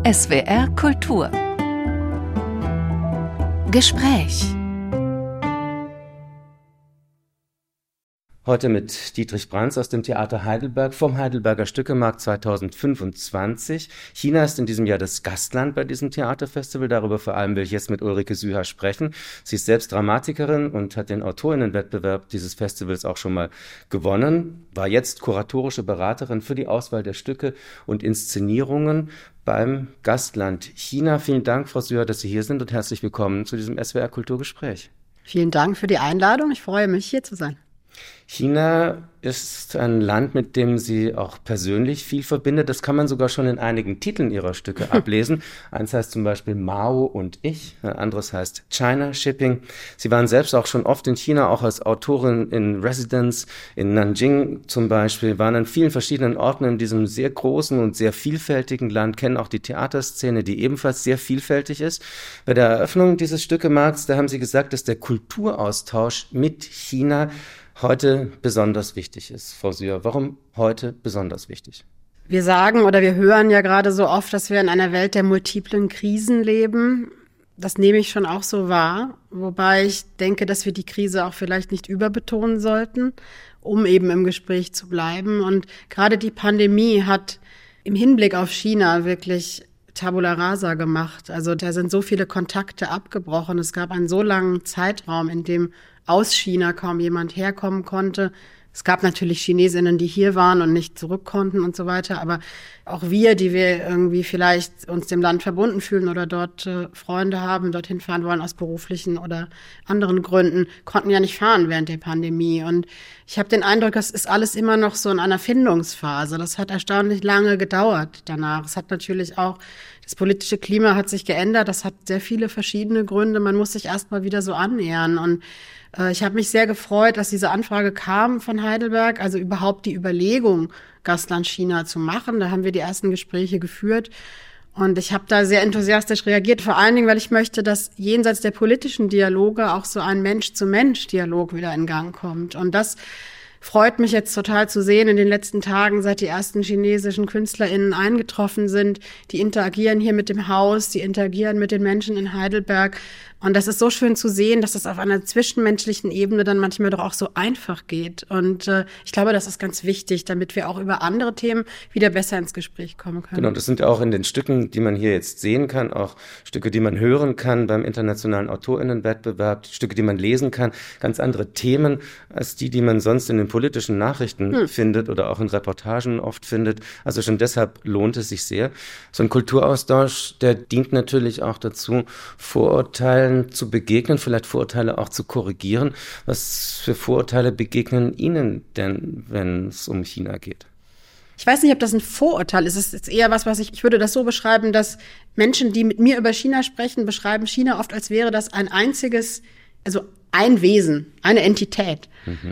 SWR Kultur Gespräch. Heute mit Dietrich Branz aus dem Theater Heidelberg vom Heidelberger Stückemarkt 2025. China ist in diesem Jahr das Gastland bei diesem Theaterfestival. Darüber vor allem will ich jetzt mit Ulrike Süher sprechen. Sie ist selbst Dramatikerin und hat den Autorinnenwettbewerb dieses Festivals auch schon mal gewonnen. War jetzt kuratorische Beraterin für die Auswahl der Stücke und Inszenierungen beim Gastland China. Vielen Dank, Frau Süher, dass Sie hier sind und herzlich willkommen zu diesem SWR Kulturgespräch. Vielen Dank für die Einladung. Ich freue mich, hier zu sein. China ist ein Land, mit dem sie auch persönlich viel verbindet. Das kann man sogar schon in einigen Titeln ihrer Stücke ablesen. Eins heißt zum Beispiel Mao und ich, ein anderes heißt China Shipping. Sie waren selbst auch schon oft in China, auch als Autorin in Residence, in Nanjing zum Beispiel, waren an vielen verschiedenen Orten in diesem sehr großen und sehr vielfältigen Land, kennen auch die Theaterszene, die ebenfalls sehr vielfältig ist. Bei der Eröffnung dieses Stückemarkts, da haben sie gesagt, dass der Kulturaustausch mit China heute besonders wichtig ist. Frau Süher, warum heute besonders wichtig? Wir sagen oder wir hören ja gerade so oft, dass wir in einer Welt der multiplen Krisen leben. Das nehme ich schon auch so wahr, wobei ich denke, dass wir die Krise auch vielleicht nicht überbetonen sollten, um eben im Gespräch zu bleiben. Und gerade die Pandemie hat im Hinblick auf China wirklich Tabula rasa gemacht. Also da sind so viele Kontakte abgebrochen. Es gab einen so langen Zeitraum, in dem aus China kaum jemand herkommen konnte. Es gab natürlich Chinesinnen, die hier waren und nicht zurück konnten und so weiter. Aber auch wir, die wir irgendwie vielleicht uns dem Land verbunden fühlen oder dort Freunde haben, dorthin fahren wollen aus beruflichen oder anderen Gründen, konnten ja nicht fahren während der Pandemie. Und ich habe den Eindruck, das ist alles immer noch so in einer Findungsphase. Das hat erstaunlich lange gedauert danach. Es hat natürlich auch, das politische Klima hat sich geändert. Das hat sehr viele verschiedene Gründe. Man muss sich erst mal wieder so annähern. Und ich habe mich sehr gefreut, dass diese Anfrage kam von Heidelberg, also überhaupt die Überlegung, Gastland China zu machen. Da haben wir die ersten Gespräche geführt und ich habe da sehr enthusiastisch reagiert, vor allen Dingen, weil ich möchte, dass jenseits der politischen Dialoge auch so ein Mensch-zu-Mensch-Dialog wieder in Gang kommt. Und das freut mich jetzt total zu sehen in den letzten Tagen, seit die ersten chinesischen KünstlerInnen eingetroffen sind. Die interagieren hier mit dem Haus, die interagieren mit den Menschen in Heidelberg. Und das ist so schön zu sehen, dass das auf einer zwischenmenschlichen Ebene dann manchmal doch auch so einfach geht. Und ich glaube, das ist ganz wichtig, damit wir auch über andere Themen wieder besser ins Gespräch kommen können. Genau, das sind auch in den Stücken, die man hier jetzt sehen kann, auch Stücke, die man hören kann beim internationalen AutorInnenwettbewerb, Stücke, die man lesen kann, ganz andere Themen als die man sonst in den politischen Nachrichten findet oder auch in Reportagen oft findet. Also schon deshalb lohnt es sich sehr. So ein Kulturaustausch, der dient natürlich auch dazu, Vorurteilen zu begegnen, vielleicht Vorurteile auch zu korrigieren. Was für Vorurteile begegnen Ihnen denn, wenn es um China geht? Ich weiß nicht, ob das ein Vorurteil ist. Es ist eher was ich würde das so beschreiben, dass Menschen, die mit mir über China sprechen, beschreiben China oft, als wäre das ein einziges, also ein Wesen, eine Entität.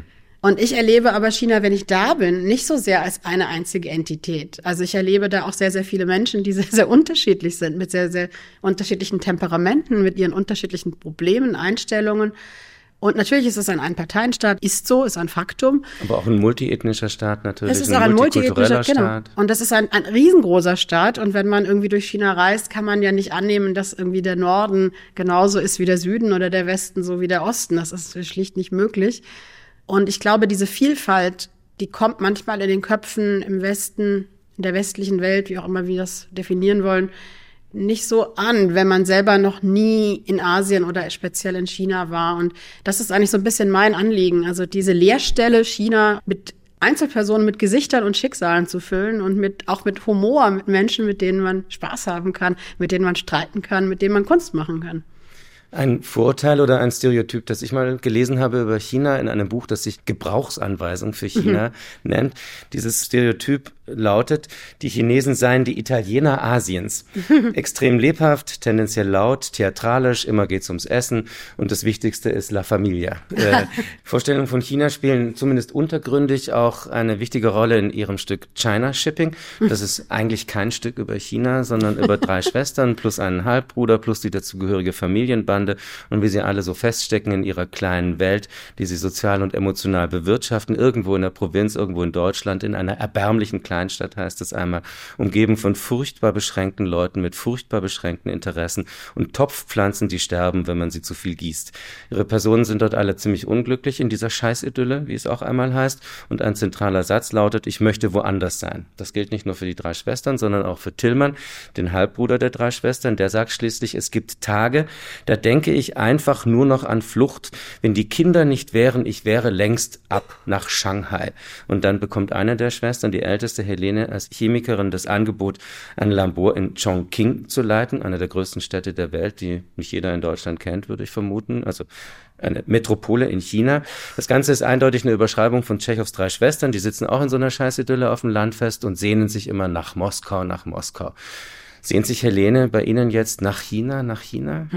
Und ich erlebe aber China, wenn ich da bin, nicht so sehr als eine einzige Entität. Also ich erlebe da auch sehr, sehr viele Menschen, die sehr, sehr unterschiedlich sind, mit sehr, sehr unterschiedlichen Temperamenten, mit ihren unterschiedlichen Problemen, Einstellungen. Und natürlich ist es ein Einparteienstaat, ist ein Faktum. Aber auch ein multiethnischer Staat natürlich, es ist auch ein multikultureller Staat. Genau. Und das ist ein riesengroßer Staat. Und wenn man irgendwie durch China reist, kann man ja nicht annehmen, dass irgendwie der Norden genauso ist wie der Süden oder der Westen so wie der Osten. Das ist schlicht nicht möglich. Und ich glaube, diese Vielfalt, die kommt manchmal in den Köpfen im Westen, in der westlichen Welt, wie auch immer wir das definieren wollen, nicht so an, wenn man selber noch nie in Asien oder speziell in China war. Und das ist eigentlich so ein bisschen mein Anliegen, also diese Leerstelle China mit Einzelpersonen, mit Gesichtern und Schicksalen zu füllen und auch mit Humor, mit Menschen, mit denen man Spaß haben kann, mit denen man streiten kann, mit denen man Kunst machen kann. Ein Vorurteil oder ein Stereotyp, das ich mal gelesen habe über China in einem Buch, das sich Gebrauchsanweisung für China nennt. Dieses Stereotyp lautet, die Chinesen seien die Italiener Asiens. Extrem lebhaft, tendenziell laut, theatralisch, immer geht's ums Essen und das Wichtigste ist La Familia. Vorstellungen von China spielen zumindest untergründig auch eine wichtige Rolle in ihrem Stück China Shipping. Das ist eigentlich kein Stück über China, sondern über 3 Schwestern plus einen Halbbruder plus die dazugehörige Familienbande und wie sie alle so feststecken in ihrer kleinen Welt, die sie sozial und emotional bewirtschaften, irgendwo in der Provinz, irgendwo in Deutschland, in einer erbärmlichen kleinen Kleinstadt, heißt es einmal, umgeben von furchtbar beschränkten Leuten mit furchtbar beschränkten Interessen und Topfpflanzen, die sterben, wenn man sie zu viel gießt. Ihre Personen sind dort alle ziemlich unglücklich in dieser Scheißidylle, wie es auch einmal heißt, und ein zentraler Satz lautet: Ich möchte woanders sein. Das gilt nicht nur für die 3 Schwestern, sondern auch für Tillmann, den Halbbruder der 3 Schwestern. Der sagt schließlich: Es gibt Tage, da denke ich einfach nur noch an Flucht. Wenn die Kinder nicht wären, ich wäre längst ab nach Shanghai. Und dann bekommt eine der Schwestern, die älteste Helene, als Chemikerin das Angebot, ein Labor in Chongqing zu leiten, einer der größten Städte der Welt, die nicht jeder in Deutschland kennt, würde ich vermuten. Also eine Metropole in China. Das Ganze ist eindeutig eine Überschreibung von Tschechows 3 Schwestern. Die sitzen auch in so einer Scheißidylle auf dem Land fest und sehnen sich immer nach Moskau, nach Moskau. Sehnt sich Helene bei Ihnen jetzt nach China, nach China?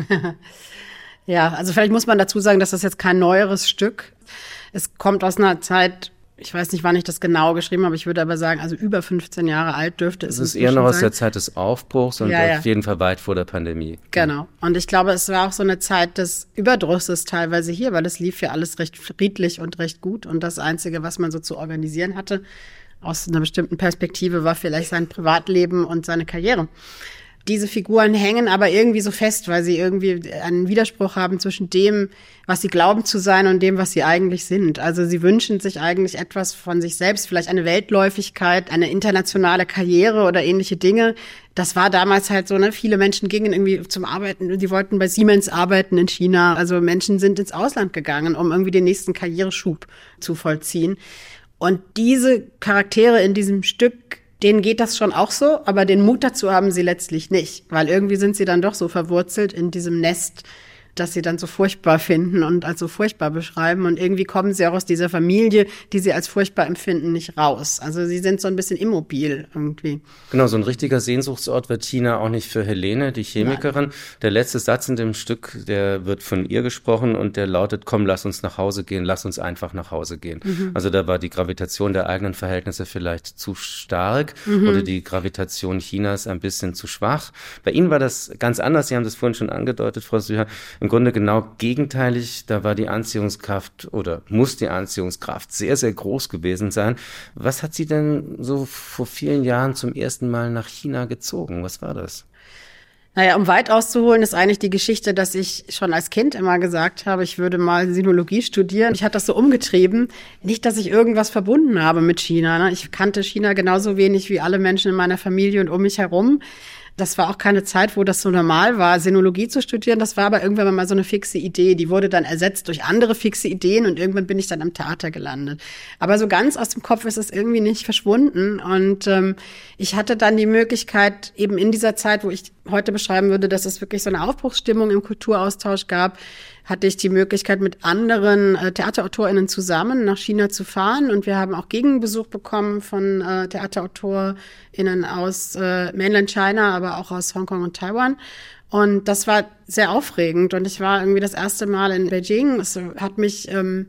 Ja, also vielleicht muss man dazu sagen, dass das jetzt kein neueres Stück. Es kommt aus einer Zeit, ich weiß nicht, wann ich das genau geschrieben habe, ich würde aber sagen, also über 15 Jahre alt dürfte es sein. Es ist eher noch aus der Zeit des Aufbruchs und ja. Auf jeden Fall weit vor der Pandemie. Genau. Und ich glaube, es war auch so eine Zeit des Überdrusses teilweise hier, weil es lief ja alles recht friedlich und recht gut. Und das Einzige, was man so zu organisieren hatte, aus einer bestimmten Perspektive, war vielleicht sein Privatleben und seine Karriere. Diese Figuren hängen aber irgendwie so fest, weil sie irgendwie einen Widerspruch haben zwischen dem, was sie glauben zu sein und dem, was sie eigentlich sind. Also sie wünschen sich eigentlich etwas von sich selbst, vielleicht eine Weltläufigkeit, eine internationale Karriere oder ähnliche Dinge. Das war damals halt so, ne? Viele Menschen gingen irgendwie zum Arbeiten, die wollten bei Siemens arbeiten in China. Also Menschen sind ins Ausland gegangen, um irgendwie den nächsten Karriereschub zu vollziehen. Und diese Charaktere in diesem Stück, denen geht das schon auch so, aber den Mut dazu haben sie letztlich nicht, weil irgendwie sind sie dann doch so verwurzelt in diesem Nest, dass sie dann so furchtbar finden und als so furchtbar beschreiben. Und irgendwie kommen sie auch aus dieser Familie, die sie als furchtbar empfinden, nicht raus. Also sie sind so ein bisschen immobil irgendwie. Genau, so ein richtiger Sehnsuchtsort wird China auch nicht für Helene, die Chemikerin. Nein. Der letzte Satz in dem Stück, der wird von ihr gesprochen und der lautet: Komm, lass uns nach Hause gehen, lass uns einfach nach Hause gehen. Also da war die Gravitation der eigenen Verhältnisse vielleicht zu stark oder die Gravitation Chinas ein bisschen zu schwach. Bei Ihnen war das ganz anders. Sie haben das vorhin schon angedeutet, Frau Süher. Im Grunde genau gegenteilig, da war die Anziehungskraft oder muss die Anziehungskraft sehr, sehr groß gewesen sein. Was hat Sie denn so vor vielen Jahren zum ersten Mal nach China gezogen? Was war das? Naja, um weit auszuholen, ist eigentlich die Geschichte, dass ich schon als Kind immer gesagt habe, ich würde mal Sinologie studieren. Ich hatte das so umgetrieben. Nicht, dass ich irgendwas verbunden habe mit China. Ne? Ich kannte China genauso wenig wie alle Menschen in meiner Familie und um mich herum. Das war auch keine Zeit, wo das so normal war, Sinologie zu studieren. Das war aber irgendwann mal so eine fixe Idee. Die wurde dann ersetzt durch andere fixe Ideen und irgendwann bin ich dann am Theater gelandet. Aber so ganz aus dem Kopf ist es irgendwie nicht verschwunden. Und ich hatte dann die Möglichkeit, eben in dieser Zeit, wo ich heute beschreiben würde, dass es wirklich so eine Aufbruchsstimmung im Kulturaustausch gab, hatte ich die Möglichkeit, mit anderen TheaterautorInnen zusammen nach China zu fahren. Und wir haben auch Gegenbesuch bekommen von TheaterautorInnen aus Mainland China, aber auch aus Hongkong und Taiwan. Und das war sehr aufregend. Und ich war irgendwie das erste Mal in Beijing. Es hat mich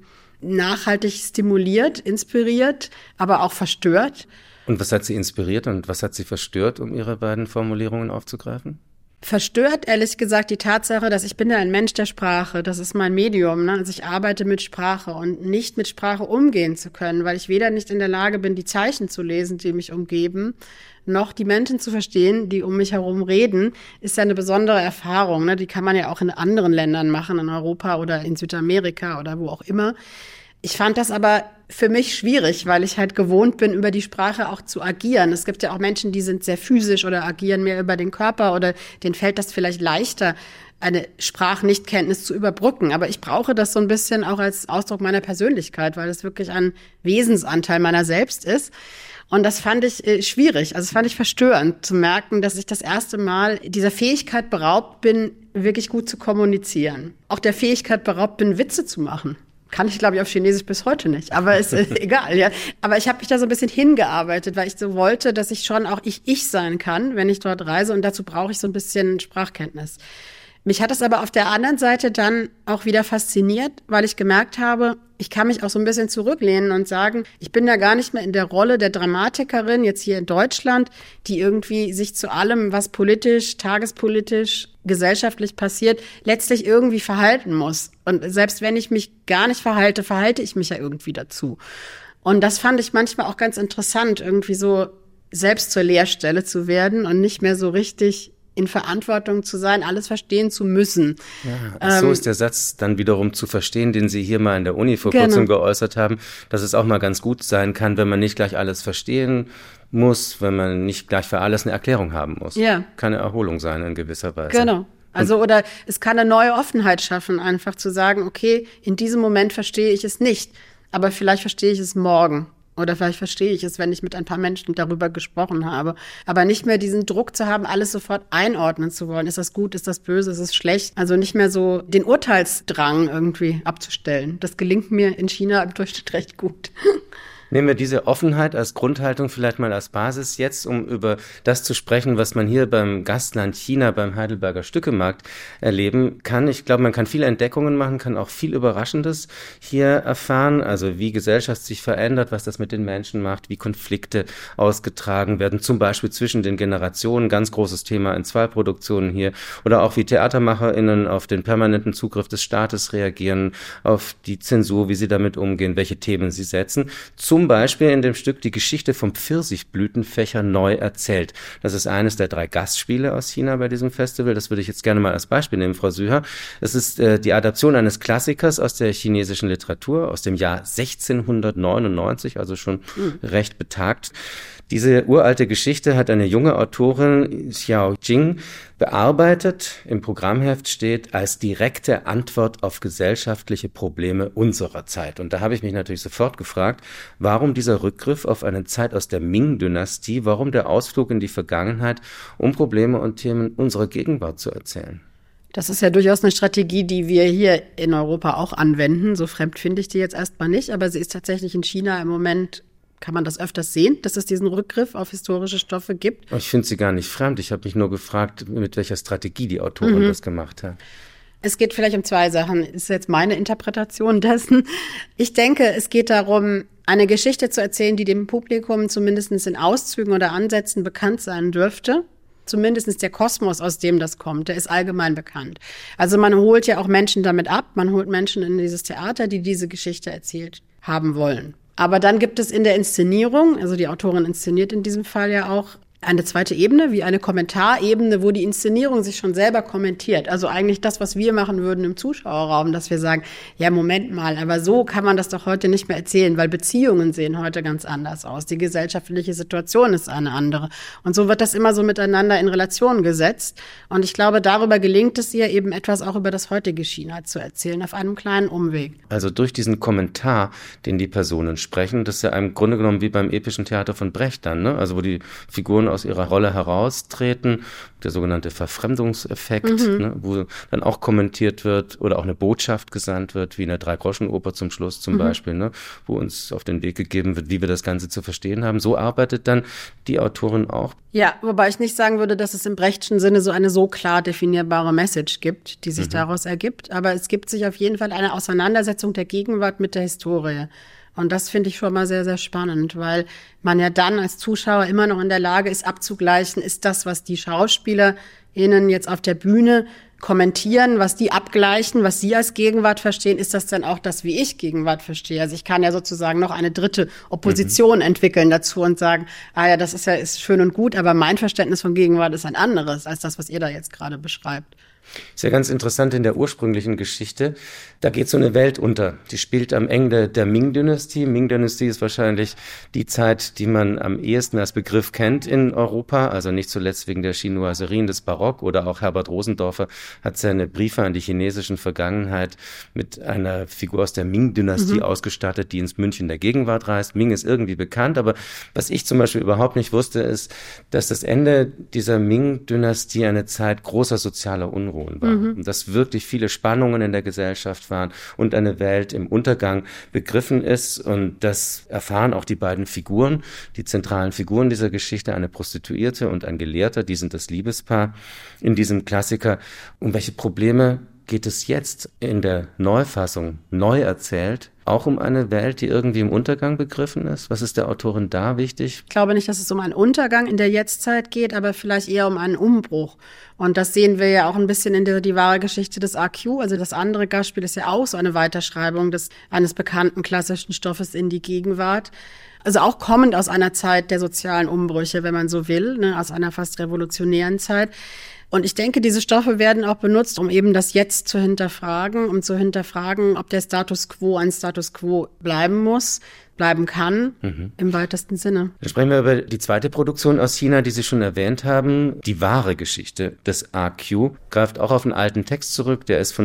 nachhaltig stimuliert, inspiriert, aber auch verstört. Und was hat Sie inspiriert und was hat Sie verstört, um Ihre beiden Formulierungen aufzugreifen? Verstört, ehrlich gesagt, die Tatsache, dass ich bin ja ein Mensch der Sprache, das ist mein Medium, ne? Also ich arbeite mit Sprache und nicht mit Sprache umgehen zu können, weil ich weder nicht in der Lage bin, die Zeichen zu lesen, die mich umgeben, noch die Menschen zu verstehen, die um mich herum reden, ist ja eine besondere Erfahrung, ne? Die kann man ja auch in anderen Ländern machen, in Europa oder in Südamerika oder wo auch immer. Ich fand das aber für mich schwierig, weil ich halt gewohnt bin, über die Sprache auch zu agieren. Es gibt ja auch Menschen, die sind sehr physisch oder agieren mehr über den Körper oder denen fällt das vielleicht leichter, eine Sprachnichtkenntnis zu überbrücken. Aber ich brauche das so ein bisschen auch als Ausdruck meiner Persönlichkeit, weil es wirklich ein Wesensanteil meiner selbst ist. Und das fand ich schwierig, also das fand ich verstörend, zu merken, dass ich das erste Mal dieser Fähigkeit beraubt bin, wirklich gut zu kommunizieren. Auch der Fähigkeit beraubt bin, Witze zu machen. Kann ich, glaube ich, auf Chinesisch bis heute nicht, aber ist egal, ja. Aber ich habe mich da so ein bisschen hingearbeitet, weil ich so wollte, dass ich schon auch ich sein kann, wenn ich dort reise. Und dazu brauche ich so ein bisschen Sprachkenntnis. Mich hat es aber auf der anderen Seite dann auch wieder fasziniert, weil ich gemerkt habe, ich kann mich auch so ein bisschen zurücklehnen und sagen, ich bin da gar nicht mehr in der Rolle der Dramatikerin jetzt hier in Deutschland, die irgendwie sich zu allem, was politisch, tagespolitisch, gesellschaftlich passiert, letztlich irgendwie verhalten muss. Und selbst wenn ich mich gar nicht verhalte, verhalte ich mich ja irgendwie dazu. Und das fand ich manchmal auch ganz interessant, irgendwie so selbst zur Leerstelle zu werden und nicht mehr so richtig in Verantwortung zu sein, alles verstehen zu müssen. Ja, so ist der Satz dann wiederum zu verstehen, den Sie hier mal in der Uni vor kurzem geäußert haben, dass es auch mal ganz gut sein kann, wenn man nicht gleich alles verstehen muss, wenn man nicht gleich für alles eine Erklärung haben muss. Ja. Kann eine Erholung sein in gewisser Weise. Genau. Also oder es kann eine neue Offenheit schaffen, einfach zu sagen, okay, in diesem Moment verstehe ich es nicht, aber vielleicht verstehe ich es morgen. Oder vielleicht verstehe ich es, wenn ich mit ein paar Menschen darüber gesprochen habe. Aber nicht mehr diesen Druck zu haben, alles sofort einordnen zu wollen. Ist das gut, ist das böse, ist es schlecht? Also nicht mehr so den Urteilsdrang irgendwie abzustellen. Das gelingt mir in China im Durchschnitt recht gut. Nehmen wir diese Offenheit als Grundhaltung vielleicht mal als Basis jetzt, um über das zu sprechen, was man hier beim Gastland China, beim Heidelberger Stückemarkt erleben kann. Ich glaube, man kann viele Entdeckungen machen, kann auch viel Überraschendes hier erfahren. Also wie Gesellschaft sich verändert, was das mit den Menschen macht, wie Konflikte ausgetragen werden, zum Beispiel zwischen den Generationen, ganz großes Thema in 2 Produktionen hier. Oder auch wie TheatermacherInnen auf den permanenten Zugriff des Staates reagieren, auf die Zensur, wie sie damit umgehen, welche Themen sie setzen. Zum Beispiel in dem Stück Die Geschichte vom Pfirsichblütenfächer neu erzählt. Das ist eines der 3 Gastspiele aus China bei diesem Festival. Das würde ich jetzt gerne mal als Beispiel nehmen, Frau Süher. Es ist die Adaption eines Klassikers aus der chinesischen Literatur aus dem Jahr 1699, also schon recht betagt. Diese uralte Geschichte hat eine junge Autorin, Xiao Jing, bearbeitet. Im Programmheft steht als direkte Antwort auf gesellschaftliche Probleme unserer Zeit. Und da habe ich mich natürlich sofort gefragt, warum dieser Rückgriff auf eine Zeit aus der Ming-Dynastie, warum der Ausflug in die Vergangenheit, um Probleme und Themen unserer Gegenwart zu erzählen? Das ist ja durchaus eine Strategie, die wir hier in Europa auch anwenden. So fremd finde ich die jetzt erstmal nicht, aber sie ist tatsächlich in China im Moment, kann man das öfters sehen, dass es diesen Rückgriff auf historische Stoffe gibt? Ich finde sie gar nicht fremd. Ich habe mich nur gefragt, mit welcher Strategie die Autorin das gemacht hat. Es geht vielleicht um 2 Sachen. Das ist jetzt meine Interpretation dessen. Ich denke, es geht darum, eine Geschichte zu erzählen, die dem Publikum zumindest in Auszügen oder Ansätzen bekannt sein dürfte. Zumindest der Kosmos, aus dem das kommt, der ist allgemein bekannt. Also man holt ja auch Menschen damit ab. Man holt Menschen in dieses Theater, die diese Geschichte erzählt haben wollen. Aber dann gibt es in der Inszenierung, also die Autorin inszeniert in diesem Fall ja auch, eine zweite Ebene, wie eine Kommentarebene, wo die Inszenierung sich schon selber kommentiert. Also eigentlich das, was wir machen würden im Zuschauerraum, dass wir sagen, ja, Moment mal, aber so kann man das doch heute nicht mehr erzählen, weil Beziehungen sehen heute ganz anders aus. Die gesellschaftliche Situation ist eine andere. Und so wird das immer so miteinander in Relation gesetzt. Und ich glaube, darüber gelingt es ihr eben etwas auch über das heutige China zu erzählen, auf einem kleinen Umweg. Also durch diesen Kommentar, den die Personen sprechen, das ist ja im Grunde genommen wie beim epischen Theater von Brecht dann, ne? Also wo die Figuren aus ihrer Rolle heraustreten, der sogenannte Verfremdungseffekt, ne, wo dann auch kommentiert wird oder auch eine Botschaft gesandt wird, wie in der Drei-Groschen-Oper zum Schluss zum Beispiel, ne, wo uns auf den Weg gegeben wird, wie wir das Ganze zu verstehen haben. So arbeitet dann die Autorin auch. Ja, wobei ich nicht sagen würde, dass es im Brechtschen Sinne so eine so klar definierbare Message gibt, die sich daraus ergibt. Aber es gibt sich auf jeden Fall eine Auseinandersetzung der Gegenwart mit der Historie. Und das finde ich schon mal sehr, sehr spannend, weil man ja dann als Zuschauer immer noch in der Lage ist, abzugleichen, ist das, was die SchauspielerInnen jetzt auf der Bühne kommentieren, was die abgleichen, was sie als Gegenwart verstehen, ist das dann auch das, wie ich Gegenwart verstehe? Also ich kann ja sozusagen noch eine dritte Opposition entwickeln dazu und sagen, das ist schön und gut, aber mein Verständnis von Gegenwart ist ein anderes als das, was ihr da jetzt gerade beschreibt. Ist ja ganz interessant in der ursprünglichen Geschichte. Da geht so eine Welt unter. Die spielt am Ende der Ming-Dynastie. Ming-Dynastie ist wahrscheinlich die Zeit, die man am ehesten als Begriff kennt in Europa. Also nicht zuletzt wegen der Chinoiserien des Barock. Oder auch Herbert Rosendorfer hat seine Briefe an die chinesischen Vergangenheit mit einer Figur aus der Ming-Dynastie ausgestattet, die ins München der Gegenwart reist. Ming ist irgendwie bekannt. Aber was ich zum Beispiel überhaupt nicht wusste, ist, dass das Ende dieser Ming-Dynastie eine Zeit großer sozialer Unruhen war. Und dass wirklich viele Spannungen in der Gesellschaft waren und eine Welt im Untergang begriffen ist. Und das erfahren auch die beiden Figuren, die zentralen Figuren dieser Geschichte, eine Prostituierte und ein Gelehrter, die sind das Liebespaar in diesem Klassiker. Um welche Probleme geht es jetzt in der Neufassung, neu erzählt? Auch um eine Welt, die irgendwie im Untergang begriffen ist? Was ist der Autorin da wichtig? Ich glaube nicht, dass es um einen Untergang in der Jetztzeit geht, aber vielleicht eher um einen Umbruch. Und das sehen wir ja auch ein bisschen in die wahre Geschichte des AQ. Also das andere Gastspiel ist ja auch so eine Weiterschreibung eines bekannten klassischen Stoffes in die Gegenwart. Also auch kommend aus einer Zeit der sozialen Umbrüche, wenn man so will, ne, aus einer fast revolutionären Zeit. Und ich denke, diese Stoffe werden auch benutzt, um eben das Jetzt zu hinterfragen, um zu hinterfragen, ob der Status quo ein Status quo bleiben muss, bleiben kann, im weitesten Sinne. Dann sprechen wir über die zweite Produktion aus China, die Sie schon erwähnt haben. Die wahre Geschichte des AQ greift auch auf einen alten Text zurück. Der ist von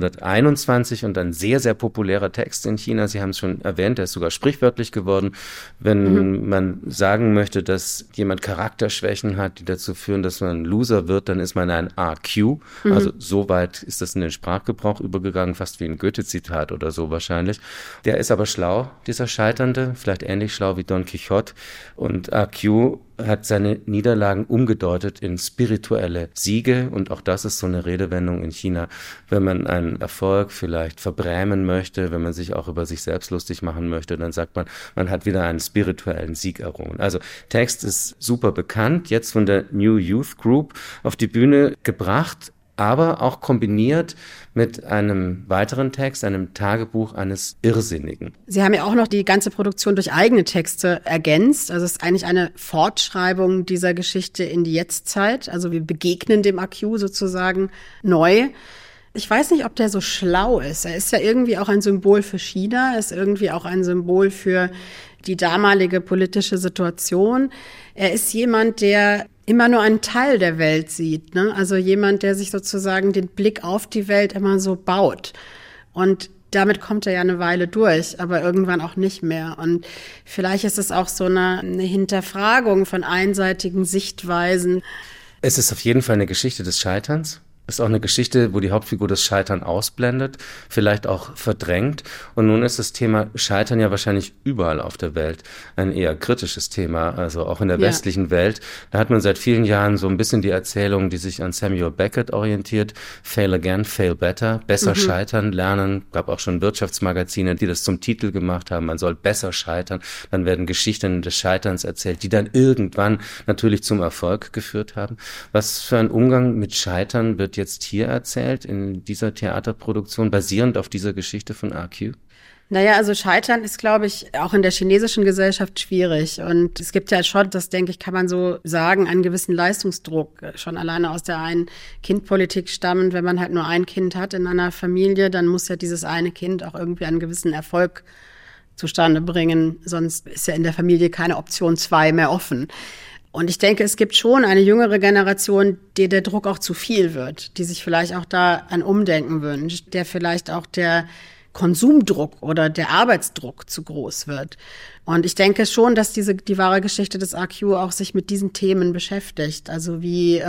1921 und ein sehr, sehr populärer Text in China. Sie haben es schon erwähnt, der ist sogar sprichwörtlich geworden. Wenn man sagen möchte, dass jemand Charakterschwächen hat, die dazu führen, dass man ein Loser wird, dann ist man ein AQ. Also so weit ist das in den Sprachgebrauch übergegangen, fast wie ein Goethe-Zitat oder so wahrscheinlich. Der ist aber schlau, dieser Scheiternde, vielleicht ähnlich schlau wie Don Quixote. Und AQ hat seine Niederlagen umgedeutet in spirituelle Siege. Und auch das ist so eine Redewendung in China. Wenn man einen Erfolg vielleicht verbrämen möchte, wenn man sich auch über sich selbst lustig machen möchte, dann sagt man, man hat wieder einen spirituellen Sieg errungen. Also Text ist super bekannt, jetzt von der New Youth Group auf die Bühne gebracht, aber auch kombiniert mit einem weiteren Text, einem Tagebuch eines Irrsinnigen. Sie haben ja auch noch die ganze Produktion durch eigene Texte ergänzt. Also es ist eigentlich eine Fortschreibung dieser Geschichte in die Jetztzeit. Also wir begegnen dem AQ sozusagen neu. Ich weiß nicht, ob der so schlau ist. Er ist ja irgendwie auch ein Symbol für China, ist irgendwie auch ein Symbol für die damalige politische Situation. Er ist jemand, der immer nur einen Teil der Welt sieht, ne? Also jemand, der sich sozusagen den Blick auf die Welt immer so baut. Und damit kommt er ja eine Weile durch, aber irgendwann auch nicht mehr. Und vielleicht ist es auch so eine Hinterfragung von einseitigen Sichtweisen. Es ist auf jeden Fall eine Geschichte des Scheiterns. Es ist auch eine Geschichte, wo die Hauptfigur das Scheitern ausblendet, vielleicht auch verdrängt. Und nun ist das Thema Scheitern ja wahrscheinlich überall auf der Welt ein eher kritisches Thema, also auch in der westlichen Welt. Da hat man seit vielen Jahren so ein bisschen die Erzählung, die sich an Samuel Beckett orientiert. Fail again, fail better. Besser scheitern, lernen. Gab auch schon Wirtschaftsmagazine, die das zum Titel gemacht haben. Man soll besser scheitern. Dann werden Geschichten des Scheiterns erzählt, die dann irgendwann natürlich zum Erfolg geführt haben. Was für ein Umgang mit Scheitern wird jetzt hier erzählt, in dieser Theaterproduktion, basierend auf dieser Geschichte von AQ? Naja, also Scheitern ist, glaube ich, auch in der chinesischen Gesellschaft schwierig. Und es gibt ja schon, das denke ich, kann man so sagen, einen gewissen Leistungsdruck, schon alleine aus der Ein-Kind-Politik stammend. Wenn man halt nur ein Kind hat in einer Familie, dann muss ja dieses eine Kind auch irgendwie einen gewissen Erfolg zustande bringen. Sonst ist ja in der Familie keine Option 2 mehr offen. Und ich denke, es gibt schon eine jüngere Generation, der der Druck auch zu viel wird, die sich vielleicht auch da ein Umdenken wünscht, der vielleicht auch der Konsumdruck oder der Arbeitsdruck zu groß wird. Und ich denke schon, dass die wahre Geschichte des AQ auch sich mit diesen Themen beschäftigt. Also wie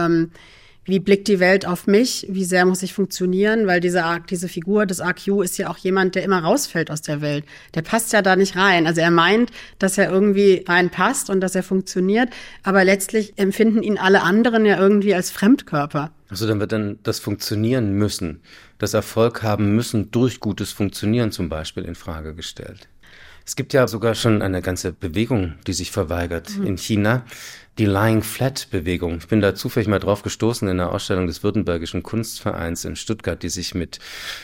blickt die Welt auf mich? Wie sehr muss ich funktionieren? Weil diese Figur des AQ ist ja auch jemand, der immer rausfällt aus der Welt. Der passt ja da nicht rein. Also er meint, dass er irgendwie reinpasst und dass er funktioniert. Aber letztlich empfinden ihn alle anderen ja irgendwie als Fremdkörper. Also dann wird dann das Funktionieren müssen, das Erfolg haben müssen durch gutes Funktionieren zum Beispiel in Frage gestellt. Es gibt ja sogar schon eine ganze Bewegung, die sich verweigert in China. Die Lying-Flat-Bewegung. Ich bin da zufällig mal drauf gestoßen in einer Ausstellung des Württembergischen Kunstvereins in Stuttgart, die sich mit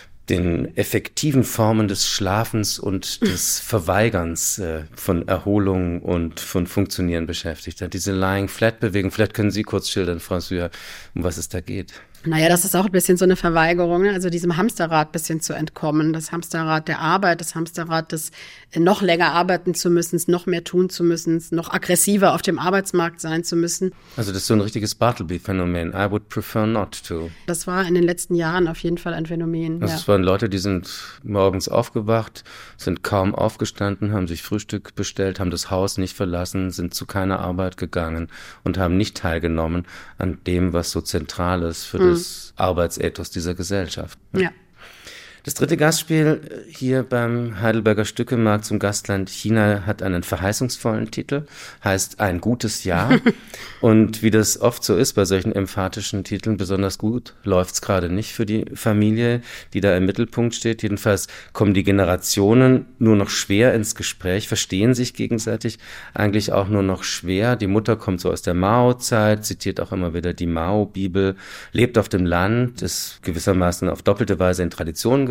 den effektiven Formen des Schlafens und des Verweigerns von Erholung und von Funktionieren beschäftigt hat. Diese Lying-Flat-Bewegung, vielleicht können Sie kurz schildern, Frau Suhr, um was es da geht. Naja, das ist auch ein bisschen so eine Verweigerung, ne? Also diesem Hamsterrad ein bisschen zu entkommen. Das Hamsterrad der Arbeit, das Hamsterrad des noch länger arbeiten zu müssen, noch mehr tun zu müssen, noch aggressiver auf dem Arbeitsmarkt sein zu müssen. Also das ist so ein richtiges Bartleby-Phänomen. I would prefer not to. Das war in den letzten Jahren auf jeden Fall ein Phänomen. Also es waren Leute, die sind morgens aufgewacht, sind kaum aufgestanden, haben sich Frühstück bestellt, haben das Haus nicht verlassen, sind zu keiner Arbeit gegangen und haben nicht teilgenommen an dem, was so zentral ist für das Arbeitsethos dieser Gesellschaft. Ja. Das dritte Gastspiel hier beim Heidelberger Stückemarkt zum Gastland China hat einen verheißungsvollen Titel, heißt Ein gutes Jahr. Und wie das oft so ist bei solchen emphatischen Titeln, besonders gut läuft's gerade nicht für die Familie, die da im Mittelpunkt steht. Jedenfalls kommen die Generationen nur noch schwer ins Gespräch, verstehen sich gegenseitig eigentlich auch nur noch schwer. Die Mutter kommt so aus der Mao-Zeit, zitiert auch immer wieder die Mao-Bibel, lebt auf dem Land, ist gewissermaßen auf doppelte Weise in Traditionen gefasst,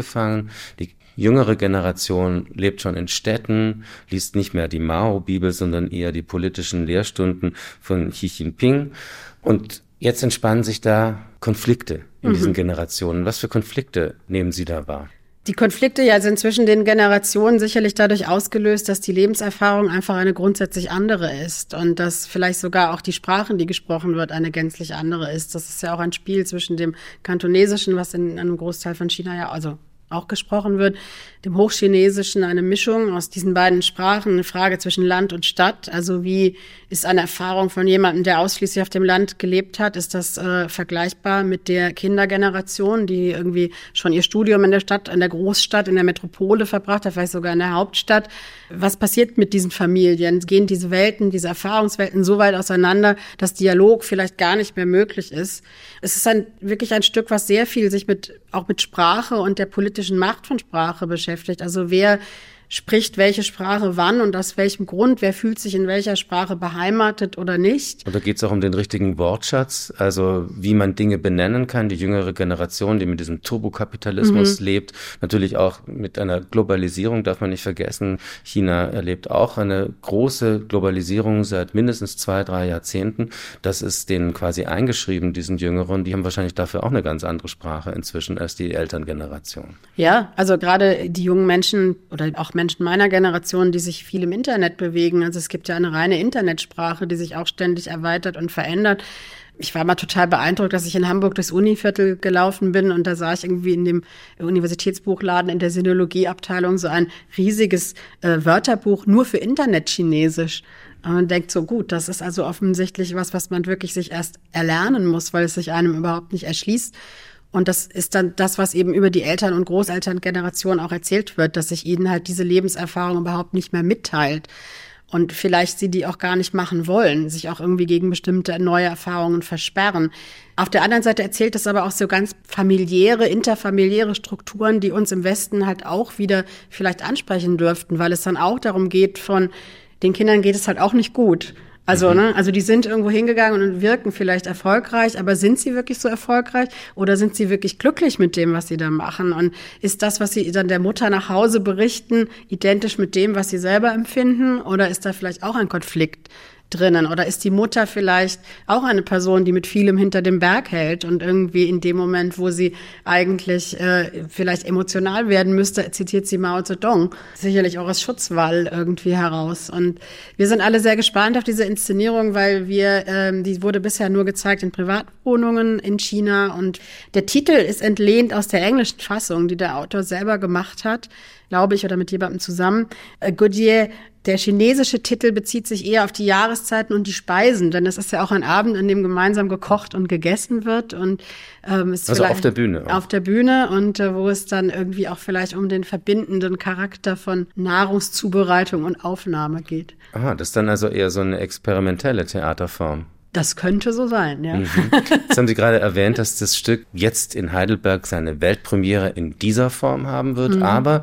angefangen. Die jüngere Generation lebt schon in Städten, liest nicht mehr die Mao-Bibel, sondern eher die politischen Lehrstunden von Xi Jinping. Und jetzt entspannen sich da Konflikte in diesen Generationen. Was für Konflikte nehmen Sie da wahr? Die Konflikte ja sind zwischen den Generationen sicherlich dadurch ausgelöst, dass die Lebenserfahrung einfach eine grundsätzlich andere ist und dass vielleicht sogar auch die Sprache, die gesprochen wird, eine gänzlich andere ist. Das ist ja auch ein Spiel zwischen dem Kantonesischen, was in einem Großteil von China ja also auch gesprochen wird, dem Hochchinesischen, eine Mischung aus diesen beiden Sprachen, eine Frage zwischen Land und Stadt. Also wie ist eine Erfahrung von jemandem, der ausschließlich auf dem Land gelebt hat, ist das vergleichbar mit der Kindergeneration, die irgendwie schon ihr Studium in der Stadt, in der Großstadt, in der Metropole verbracht hat, vielleicht sogar in der Hauptstadt. Was passiert mit diesen Familien? Gehen diese Welten, diese Erfahrungswelten so weit auseinander, dass Dialog vielleicht gar nicht mehr möglich ist? Es ist wirklich ein Stück, was sehr viel sich auch mit Sprache und der politischen Macht von Sprache beschäftigt. Also wer spricht welche Sprache wann und aus welchem Grund, wer fühlt sich in welcher Sprache beheimatet oder nicht. Und da geht es auch um den richtigen Wortschatz, also wie man Dinge benennen kann. Die jüngere Generation, die mit diesem Turbokapitalismus lebt, natürlich auch mit einer Globalisierung, darf man nicht vergessen. China erlebt auch eine große Globalisierung seit mindestens 2-3 Jahrzehnten. Das ist denen quasi eingeschrieben, diesen Jüngeren. Die haben wahrscheinlich dafür auch eine ganz andere Sprache inzwischen als die Elterngeneration. Ja, also gerade die jungen Menschen oder auch Menschen meiner Generation, die sich viel im Internet bewegen. Also es gibt ja eine reine Internetsprache, die sich auch ständig erweitert und verändert. Ich war mal total beeindruckt, dass ich in Hamburg durchs Univiertel gelaufen bin und da sah ich irgendwie in dem Universitätsbuchladen in der Sinologieabteilung so ein riesiges Wörterbuch nur für Internet-Chinesisch. Und man denkt so, gut, das ist also offensichtlich was man wirklich sich erst erlernen muss, weil es sich einem überhaupt nicht erschließt. Und das ist dann das, was eben über die Eltern- und Großelterngeneration auch erzählt wird, dass sich ihnen halt diese Lebenserfahrung überhaupt nicht mehr mitteilt. Und vielleicht sie die auch gar nicht machen wollen, sich auch irgendwie gegen bestimmte neue Erfahrungen versperren. Auf der anderen Seite erzählt es aber auch so ganz familiäre, interfamiliäre Strukturen, die uns im Westen halt auch wieder vielleicht ansprechen dürften, weil es dann auch darum geht, den Kindern geht es halt auch nicht gut. Also, also die sind irgendwo hingegangen und wirken vielleicht erfolgreich, aber sind sie wirklich so erfolgreich oder sind sie wirklich glücklich mit dem, was sie da machen? Und ist das, was sie dann der Mutter nach Hause berichten, identisch mit dem, was sie selber empfinden? Oder ist da vielleicht auch ein Konflikt drinnen? Oder ist die Mutter vielleicht auch eine Person, die mit vielem hinter dem Berg hält und irgendwie in dem Moment, wo sie eigentlich vielleicht emotional werden müsste, zitiert sie Mao Zedong, sicherlich auch aus Schutzwall irgendwie heraus. Und wir sind alle sehr gespannt auf diese Inszenierung, weil die wurde bisher nur gezeigt in Privatwohnungen in China und der Titel ist entlehnt aus der englischen Fassung, die der Autor selber gemacht hat, glaube ich, oder mit jemandem zusammen. Goodyear. Der chinesische Titel bezieht sich eher auf die Jahreszeiten und die Speisen, denn es ist ja auch ein Abend, an dem gemeinsam gekocht und gegessen wird und ist also auf der Bühne. Auf der Bühne und wo es dann irgendwie auch vielleicht um den verbindenden Charakter von Nahrungszubereitung und Aufnahme geht. Aha, das ist dann also eher so eine experimentelle Theaterform. Das könnte so sein, ja. Jetzt haben Sie gerade erwähnt, dass das Stück jetzt in Heidelberg seine Weltpremiere in dieser Form haben wird, aber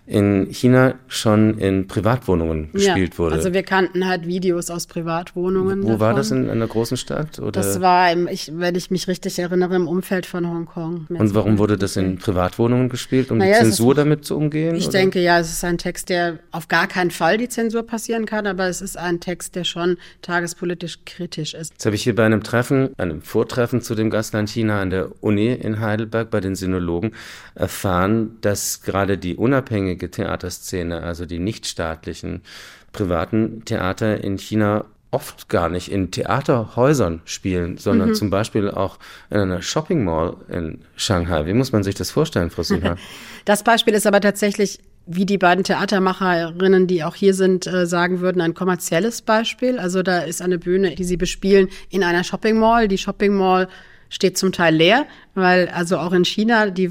in China schon in Privatwohnungen gespielt wurde. Also wir kannten halt Videos aus Privatwohnungen. Wo war das, in einer großen Stadt? Oder? Das war, wenn ich mich richtig erinnere, im Umfeld von Hongkong. Und warum wurde das in Privatwohnungen gespielt, um die Zensur damit zu umgehen? Ich denke, ja, es ist ein Text, der auf gar keinen Fall die Zensur passieren kann, aber es ist ein Text, der schon tagespolitisch kritisch ist. Jetzt habe ich hier bei einem Vortreffen zu dem Gastland China an der Uni in Heidelberg bei den Sinologen erfahren, dass gerade die unabhängige Theaterszene, also die nichtstaatlichen privaten Theater in China oft gar nicht in Theaterhäusern spielen, sondern zum Beispiel auch in einer Shopping Mall in Shanghai. Wie muss man sich das vorstellen, Frau Sinha? Das Beispiel ist aber tatsächlich, wie die beiden Theatermacherinnen, die auch hier sind, sagen würden, ein kommerzielles Beispiel. Also da ist eine Bühne, die sie bespielen in einer Shopping Mall. Die Shopping Mall steht zum Teil leer, weil also auch in China der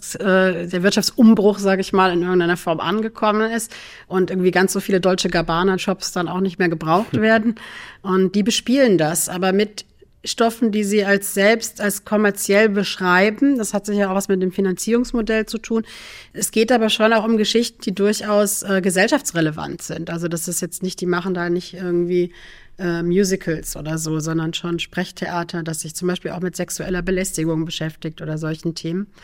Wirtschaftsumbruch, sage ich mal, in irgendeiner Form angekommen ist und irgendwie ganz so viele Dolce Gabbana-Shops dann auch nicht mehr gebraucht werden. Und die bespielen das, aber mit Stoffen, die sie selbst als kommerziell beschreiben. Das hat sicher auch was mit dem Finanzierungsmodell zu tun. Es geht aber schon auch um Geschichten, die durchaus gesellschaftsrelevant sind. Also das ist jetzt nicht, die machen da nicht irgendwie Musicals oder so, sondern schon Sprechtheater, das sich zum Beispiel auch mit sexueller Belästigung beschäftigt oder solchen Themen.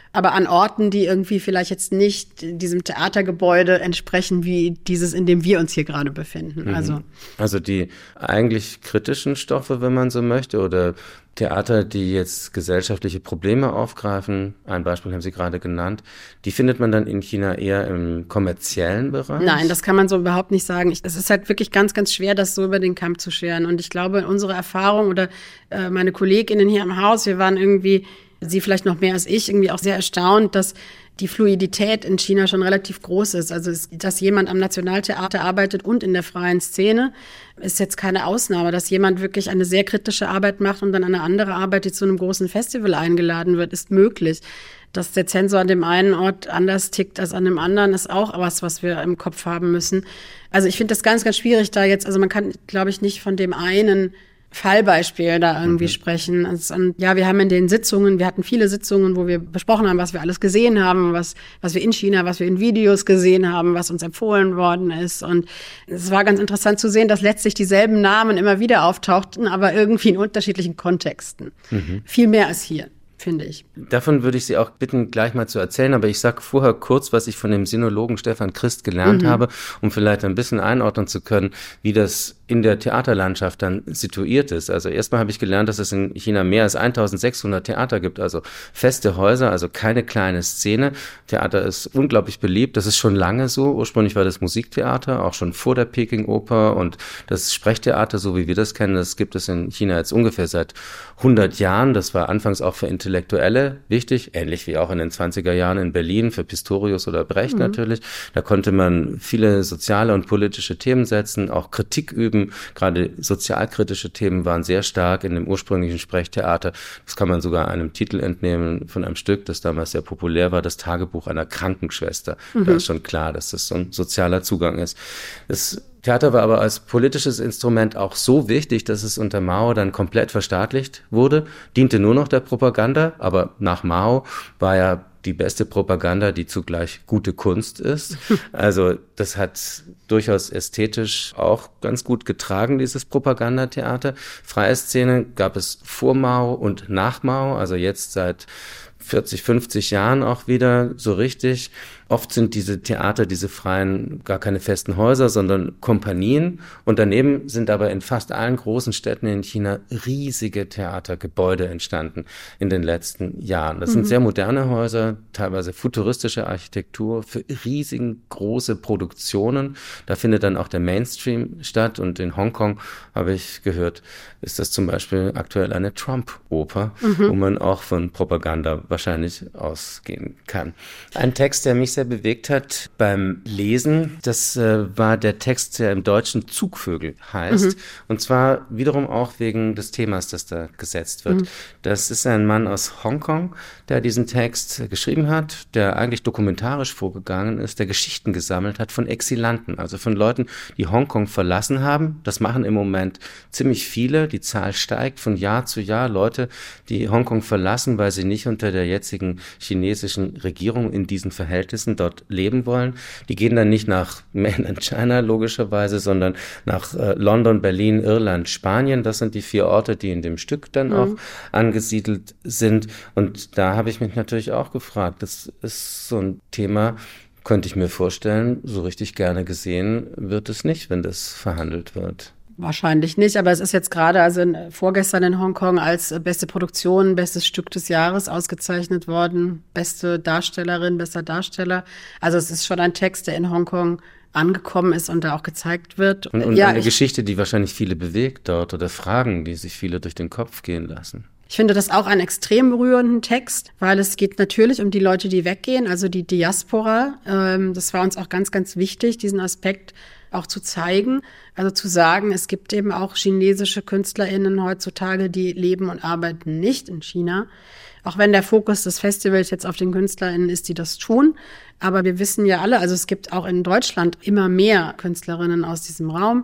aber an Orten, die irgendwie vielleicht jetzt nicht diesem Theatergebäude entsprechen, wie dieses, in dem wir uns hier gerade befinden. Also die eigentlich kritischen Stoffe, wenn man so möchte, oder Theater, die jetzt gesellschaftliche Probleme aufgreifen, ein Beispiel haben Sie gerade genannt, die findet man dann in China eher im kommerziellen Bereich? Nein, das kann man so überhaupt nicht sagen. Es ist halt wirklich ganz, ganz schwer, das so über den Kamm zu scheren. Und ich glaube, unsere Erfahrung oder meine KollegInnen hier im Haus, wir waren irgendwie, Sie vielleicht noch mehr als ich, irgendwie auch sehr erstaunt, dass die Fluidität in China schon relativ groß ist. Also, dass jemand am Nationaltheater arbeitet und in der freien Szene, ist jetzt keine Ausnahme. Dass jemand wirklich eine sehr kritische Arbeit macht und dann eine andere Arbeit, die zu einem großen Festival eingeladen wird, ist möglich. Dass der Zensor an dem einen Ort anders tickt als an dem anderen, ist auch was wir im Kopf haben müssen. Also ich finde das ganz, ganz schwierig da jetzt, also man kann, glaube ich, nicht von dem einen Fallbeispiel da irgendwie sprechen. Und ja, wir haben in den Sitzungen, wir hatten viele Sitzungen, wo wir besprochen haben, was wir alles gesehen haben, was wir in China, was wir in Videos gesehen haben, was uns empfohlen worden ist. Und es war ganz interessant zu sehen, dass letztlich dieselben Namen immer wieder auftauchten, aber irgendwie in unterschiedlichen Kontexten. Viel mehr als hier, finde ich. Davon würde ich Sie auch bitten, gleich mal zu erzählen, aber ich sage vorher kurz, was ich von dem Sinologen Stefan Christ gelernt habe, um vielleicht ein bisschen einordnen zu können, wie das in der Theaterlandschaft dann situiert ist. Also erstmal habe ich gelernt, dass es in China mehr als 1600 Theater gibt, also feste Häuser, also keine kleine Szene. Theater ist unglaublich beliebt, das ist schon lange so. Ursprünglich war das Musiktheater, auch schon vor der Peking-Oper, und das Sprechtheater, so wie wir das kennen, das gibt es in China jetzt ungefähr seit 100 Jahren. Das war anfangs auch für Intellektuelle wichtig, ähnlich wie auch in den 20er Jahren in Berlin für Pistorius oder Brecht natürlich. Da konnte man viele soziale und politische Themen setzen, auch Kritik üben. Gerade sozialkritische Themen waren sehr stark in dem ursprünglichen Sprechtheater. Das kann man sogar einem Titel entnehmen von einem Stück, das damals sehr populär war, das Tagebuch einer Krankenschwester. Da ist schon klar, dass das so ein sozialer Zugang ist. Das Theater war aber als politisches Instrument auch so wichtig, dass es unter Mao dann komplett verstaatlicht wurde, diente nur noch der Propaganda, aber nach Mao war ja die beste Propaganda, die zugleich gute Kunst ist. Also das hat durchaus ästhetisch auch ganz gut getragen, dieses Propagandatheater. Freie Szene gab es vor Mao und nach Mao, also jetzt seit 40, 50 Jahren auch wieder so richtig. Oft sind diese Theater, diese freien, gar keine festen Häuser, sondern Kompanien. Und daneben sind aber in fast allen großen Städten in China riesige Theatergebäude entstanden in den letzten Jahren. Das sind sehr moderne Häuser, teilweise futuristische Architektur für riesigen große Produktionen. Da findet dann auch der Mainstream statt. Und in Hongkong, habe ich gehört, ist das zum Beispiel aktuell eine Trump-Oper, wo man auch von Propaganda wahrscheinlich ausgehen kann. Ein Text, der mich sehr bewegt hat beim Lesen, das war der Text, der im Deutschen Zugvögel heißt. Und zwar wiederum auch wegen des Themas, das da gesetzt wird. Das ist ein Mann aus Hongkong, der diesen Text geschrieben hat, der eigentlich dokumentarisch vorgegangen ist, der Geschichten gesammelt hat von Exilanten, also von Leuten, die Hongkong verlassen haben. Das machen im Moment ziemlich viele. Die Zahl steigt von Jahr zu Jahr. Leute, die Hongkong verlassen, weil sie nicht unter der jetzigen chinesischen Regierung in diesen Verhältnissen dort leben wollen. Die gehen dann nicht nach Mainland China logischerweise, sondern nach London, Berlin, Irland, Spanien. Das sind die 4 Orte, die in dem Stück dann auch angesiedelt sind. Und da habe ich mich natürlich auch gefragt, das ist so ein Thema, könnte ich mir vorstellen, so richtig gerne gesehen wird es nicht, wenn das verhandelt wird. Wahrscheinlich nicht, aber es ist jetzt gerade, also vorgestern in Hongkong als beste Produktion, bestes Stück des Jahres ausgezeichnet worden, beste Darstellerin, bester Darsteller. Also es ist schon ein Text, der in Hongkong angekommen ist und da auch gezeigt wird. Und ja, eine Geschichte, die wahrscheinlich viele bewegt dort, oder Fragen, die sich viele durch den Kopf gehen lassen. Ich finde das auch einen extrem berührenden Text, weil es geht natürlich um die Leute, die weggehen, also die Diaspora. Das war uns auch ganz, ganz wichtig, diesen Aspekt auch zu zeigen. Also zu sagen, es gibt eben auch chinesische KünstlerInnen heutzutage, die leben und arbeiten nicht in China. Auch wenn der Fokus des Festivals jetzt auf den KünstlerInnen ist, die das tun. Aber wir wissen ja alle, also es gibt auch in Deutschland immer mehr Künstlerinnen aus diesem Raum.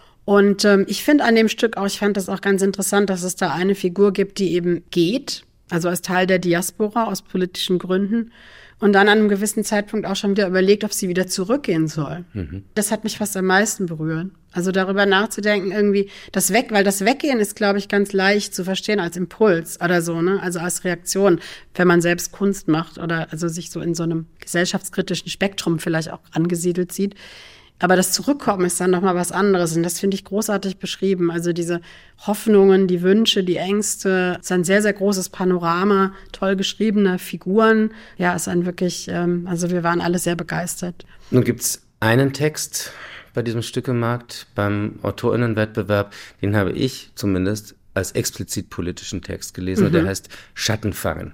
Und ich finde an dem Stück auch, ich fand das auch ganz interessant, dass es da eine Figur gibt, die eben geht, also als Teil der Diaspora aus politischen Gründen. Und dann an einem gewissen Zeitpunkt auch schon wieder überlegt, ob sie wieder zurückgehen soll. Das hat mich fast am meisten berührt. Also darüber nachzudenken, irgendwie weil das Weggehen ist, glaube ich, ganz leicht zu verstehen als Impuls oder so, ne? Also als Reaktion, wenn man selbst Kunst macht oder also sich so in so einem gesellschaftskritischen Spektrum vielleicht auch angesiedelt sieht. Aber das Zurückkommen ist dann nochmal was anderes. Und das finde ich großartig beschrieben. Also diese Hoffnungen, die Wünsche, die Ängste. Es ist ein sehr, sehr großes Panorama, toll geschriebene Figuren. Ja, es ist ein wirklich, also wir waren alle sehr begeistert. Nun gibt's einen Text bei diesem Stückemarkt, beim AutorInnenwettbewerb, den habe ich zumindest als explizit politischen Text gelesen. Und der heißt Schatten fangen.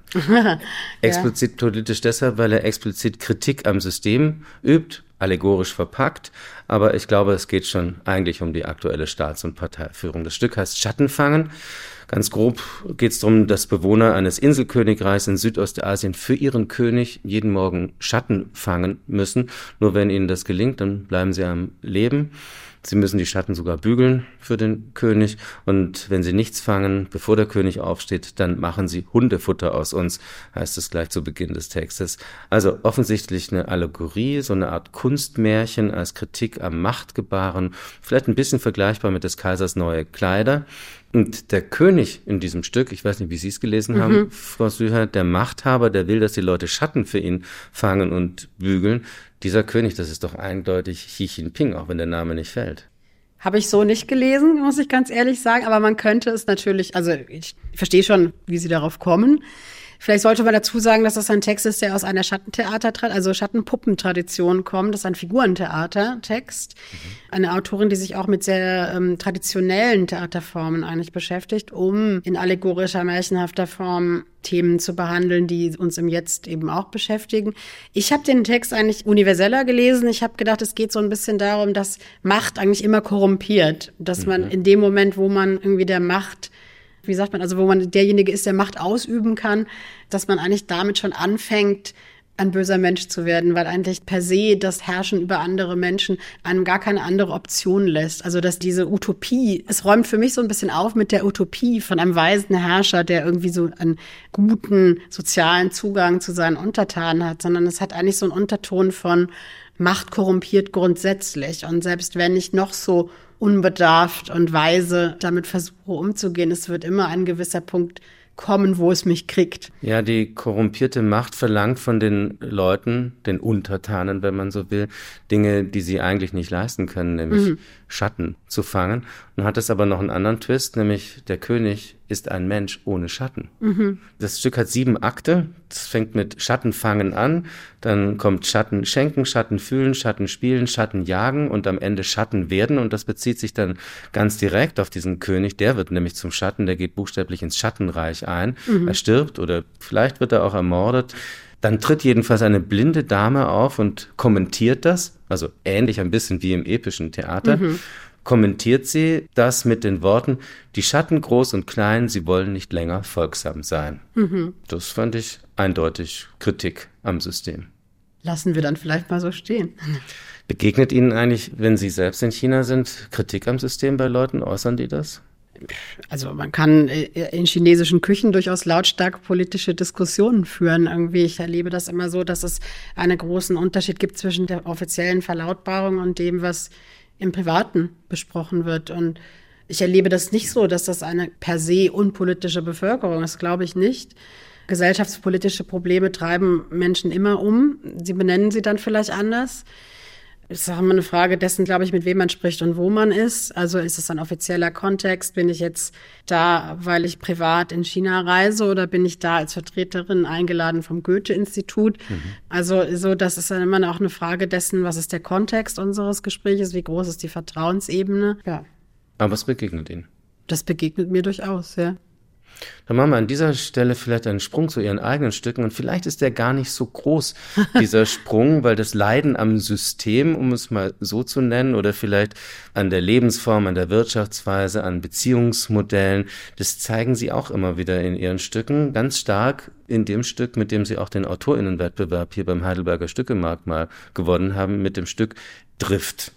Explizit politisch deshalb, weil er explizit Kritik am System übt, allegorisch verpackt, aber ich glaube, es geht schon eigentlich um die aktuelle Staats- und Parteiführung. Das Stück heißt Schatten fangen. Ganz grob geht es darum, dass Bewohner eines Inselkönigreichs in Südostasien für ihren König jeden Morgen Schatten fangen müssen. Nur wenn ihnen das gelingt, dann bleiben sie am Leben. Sie müssen die Schatten sogar bügeln für den König. Und wenn sie nichts fangen, bevor der König aufsteht, dann machen sie Hundefutter aus uns, heißt es gleich zu Beginn des Textes. Also offensichtlich eine Allegorie, so eine Art Kunstmärchen als Kritik am Machtgebaren, vielleicht ein bisschen vergleichbar mit des Kaisers neue Kleider. Und der König in diesem Stück, ich weiß nicht, wie Sie es gelesen haben, Frau Süher, der Machthaber, der will, dass die Leute Schatten für ihn fangen und bügeln. Dieser König, das ist doch eindeutig Xi Jinping, auch wenn der Name nicht fällt. Habe ich so nicht gelesen, muss ich ganz ehrlich sagen. Aber man könnte es natürlich, also ich verstehe schon, wie Sie darauf kommen. Vielleicht sollte man dazu sagen, dass das ein Text ist, der aus einer also Schattenpuppentradition kommt. Das ist ein Figurentheatertext. Eine Autorin, die sich auch mit sehr traditionellen Theaterformen eigentlich beschäftigt, um in allegorischer, märchenhafter Form Themen zu behandeln, die uns im Jetzt eben auch beschäftigen. Ich habe den Text eigentlich universeller gelesen. Ich habe gedacht, es geht so ein bisschen darum, dass Macht eigentlich immer korrumpiert. Dass man in dem Moment, wo man irgendwie der Macht, wie sagt man, also wo man derjenige ist, der Macht ausüben kann, dass man eigentlich damit schon anfängt, ein böser Mensch zu werden, weil eigentlich per se das Herrschen über andere Menschen einem gar keine andere Option lässt. Also dass diese Utopie, es räumt für mich so ein bisschen auf mit der Utopie von einem weisen Herrscher, der irgendwie so einen guten sozialen Zugang zu seinen Untertanen hat, sondern es hat eigentlich so einen Unterton von Macht korrumpiert grundsätzlich. Und selbst wenn ich noch so unbedarft und weise damit versuche umzugehen, es wird immer ein gewisser Punkt kommen, wo es mich kriegt. Ja, die korrumpierte Macht verlangt von den Leuten, den Untertanen, wenn man so will, Dinge, die sie eigentlich nicht leisten können, nämlich Schatten zu fangen. Und hat es aber noch einen anderen Twist, nämlich der König ist ein Mensch ohne Schatten. Das Stück hat 7 Akte. Das fängt mit Schattenfangen an, dann kommt Schatten schenken, Schatten fühlen, Schatten spielen, Schatten jagen und am Ende Schatten werden. Und das bezieht sich dann ganz direkt auf diesen König. Der wird nämlich zum Schatten, der geht buchstäblich ins Schattenreich ein. Er stirbt oder vielleicht wird er auch ermordet. Dann tritt jedenfalls eine blinde Dame auf und kommentiert das, also ähnlich ein bisschen wie im epischen Theater. Kommentiert sie das mit den Worten, die Schatten groß und klein, sie wollen nicht länger folgsam sein. Das fand ich eindeutig Kritik am System. Lassen wir dann vielleicht mal so stehen. Begegnet Ihnen eigentlich, wenn Sie selbst in China sind, Kritik am System bei Leuten? Äußern die das? Also man kann in chinesischen Küchen durchaus lautstark politische Diskussionen führen. Irgendwie, ich erlebe das immer so, dass es einen großen Unterschied gibt zwischen der offiziellen Verlautbarung und dem, was im Privaten besprochen wird. Und ich erlebe das nicht so, dass das eine per se unpolitische Bevölkerung ist, glaube ich nicht. Gesellschaftspolitische Probleme treiben Menschen immer um. Sie benennen sie dann vielleicht anders. Es ist auch immer eine Frage dessen, glaube ich, mit wem man spricht und wo man ist. Also ist es ein offizieller Kontext? Bin ich jetzt da, weil ich privat in China reise oder bin ich da als Vertreterin eingeladen vom Goethe-Institut? Also so, das ist dann immer auch eine Frage dessen, was ist der Kontext unseres Gesprächs, wie groß ist die Vertrauensebene? Ja. Aber es begegnet Ihnen? Das begegnet mir durchaus, ja. Dann machen wir an dieser Stelle vielleicht einen Sprung zu Ihren eigenen Stücken und vielleicht ist der gar nicht so groß, dieser Sprung, weil das Leiden am System, um es mal so zu nennen, oder vielleicht an der Lebensform, an der Wirtschaftsweise, an Beziehungsmodellen, das zeigen Sie auch immer wieder in Ihren Stücken, ganz stark in dem Stück, mit dem Sie auch den AutorInnenwettbewerb hier beim Heidelberger Stückemarkt mal gewonnen haben, mit dem Stück Drift.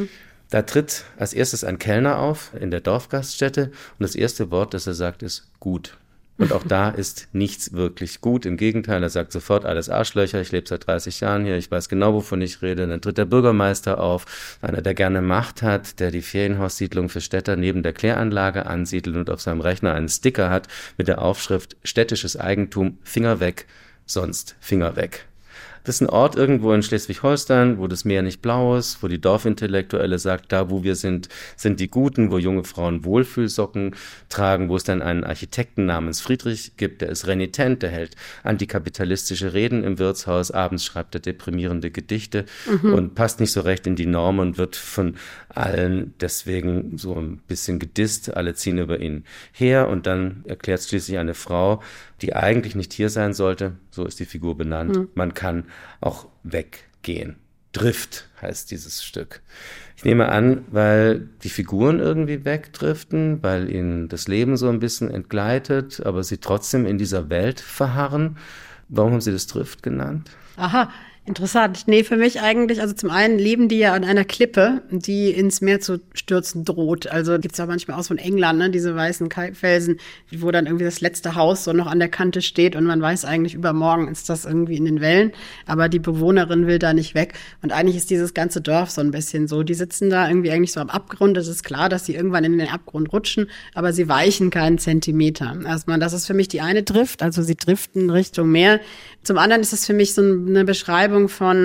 Da tritt als erstes ein Kellner auf in der Dorfgaststätte und das erste Wort, das er sagt, ist gut. Und auch da ist nichts wirklich gut. Im Gegenteil, er sagt sofort, alles Arschlöcher, ich lebe seit 30 Jahren hier, ich weiß genau, wovon ich rede. Dann tritt der Bürgermeister auf, einer, der gerne Macht hat, der die Ferienhaussiedlung für Städter neben der Kläranlage ansiedelt und auf seinem Rechner einen Sticker hat mit der Aufschrift städtisches Eigentum, Finger weg, sonst Finger weg. Das ist ein Ort irgendwo in Schleswig-Holstein, wo das Meer nicht blau ist, wo die Dorfintellektuelle sagt, da wo wir sind, sind die Guten, wo junge Frauen Wohlfühlsocken tragen, wo es dann einen Architekten namens Friedrich gibt, der ist renitent, der hält antikapitalistische Reden im Wirtshaus, abends schreibt er deprimierende Gedichte und passt nicht so recht in die Norm und wird von allen deswegen so ein bisschen gedisst, alle ziehen über ihn her und dann erklärt schließlich eine Frau, die eigentlich nicht hier sein sollte, so ist die Figur benannt, man kann auch weggehen. Drift heißt dieses Stück. Ich nehme an, weil die Figuren irgendwie wegdriften, weil ihnen das Leben so ein bisschen entgleitet, aber sie trotzdem in dieser Welt verharren. Warum haben Sie das Drift genannt? Aha, interessant. Nee, für mich eigentlich, also zum einen leben die ja an einer Klippe, die ins Meer zu stürzen droht. Also gibt's ja manchmal auch so in England, ne, diese weißen Felsen, wo dann irgendwie das letzte Haus so noch an der Kante steht und man weiß eigentlich, übermorgen ist das irgendwie in den Wellen, aber die Bewohnerin will da nicht weg. Und eigentlich ist dieses ganze Dorf so ein bisschen so, die sitzen da irgendwie eigentlich so am Abgrund. Es ist klar, dass sie irgendwann in den Abgrund rutschen, aber sie weichen keinen Zentimeter. Erstmal, das ist für mich die eine Drift, also sie driften Richtung Meer. Zum anderen ist es für mich so eine Beschreibung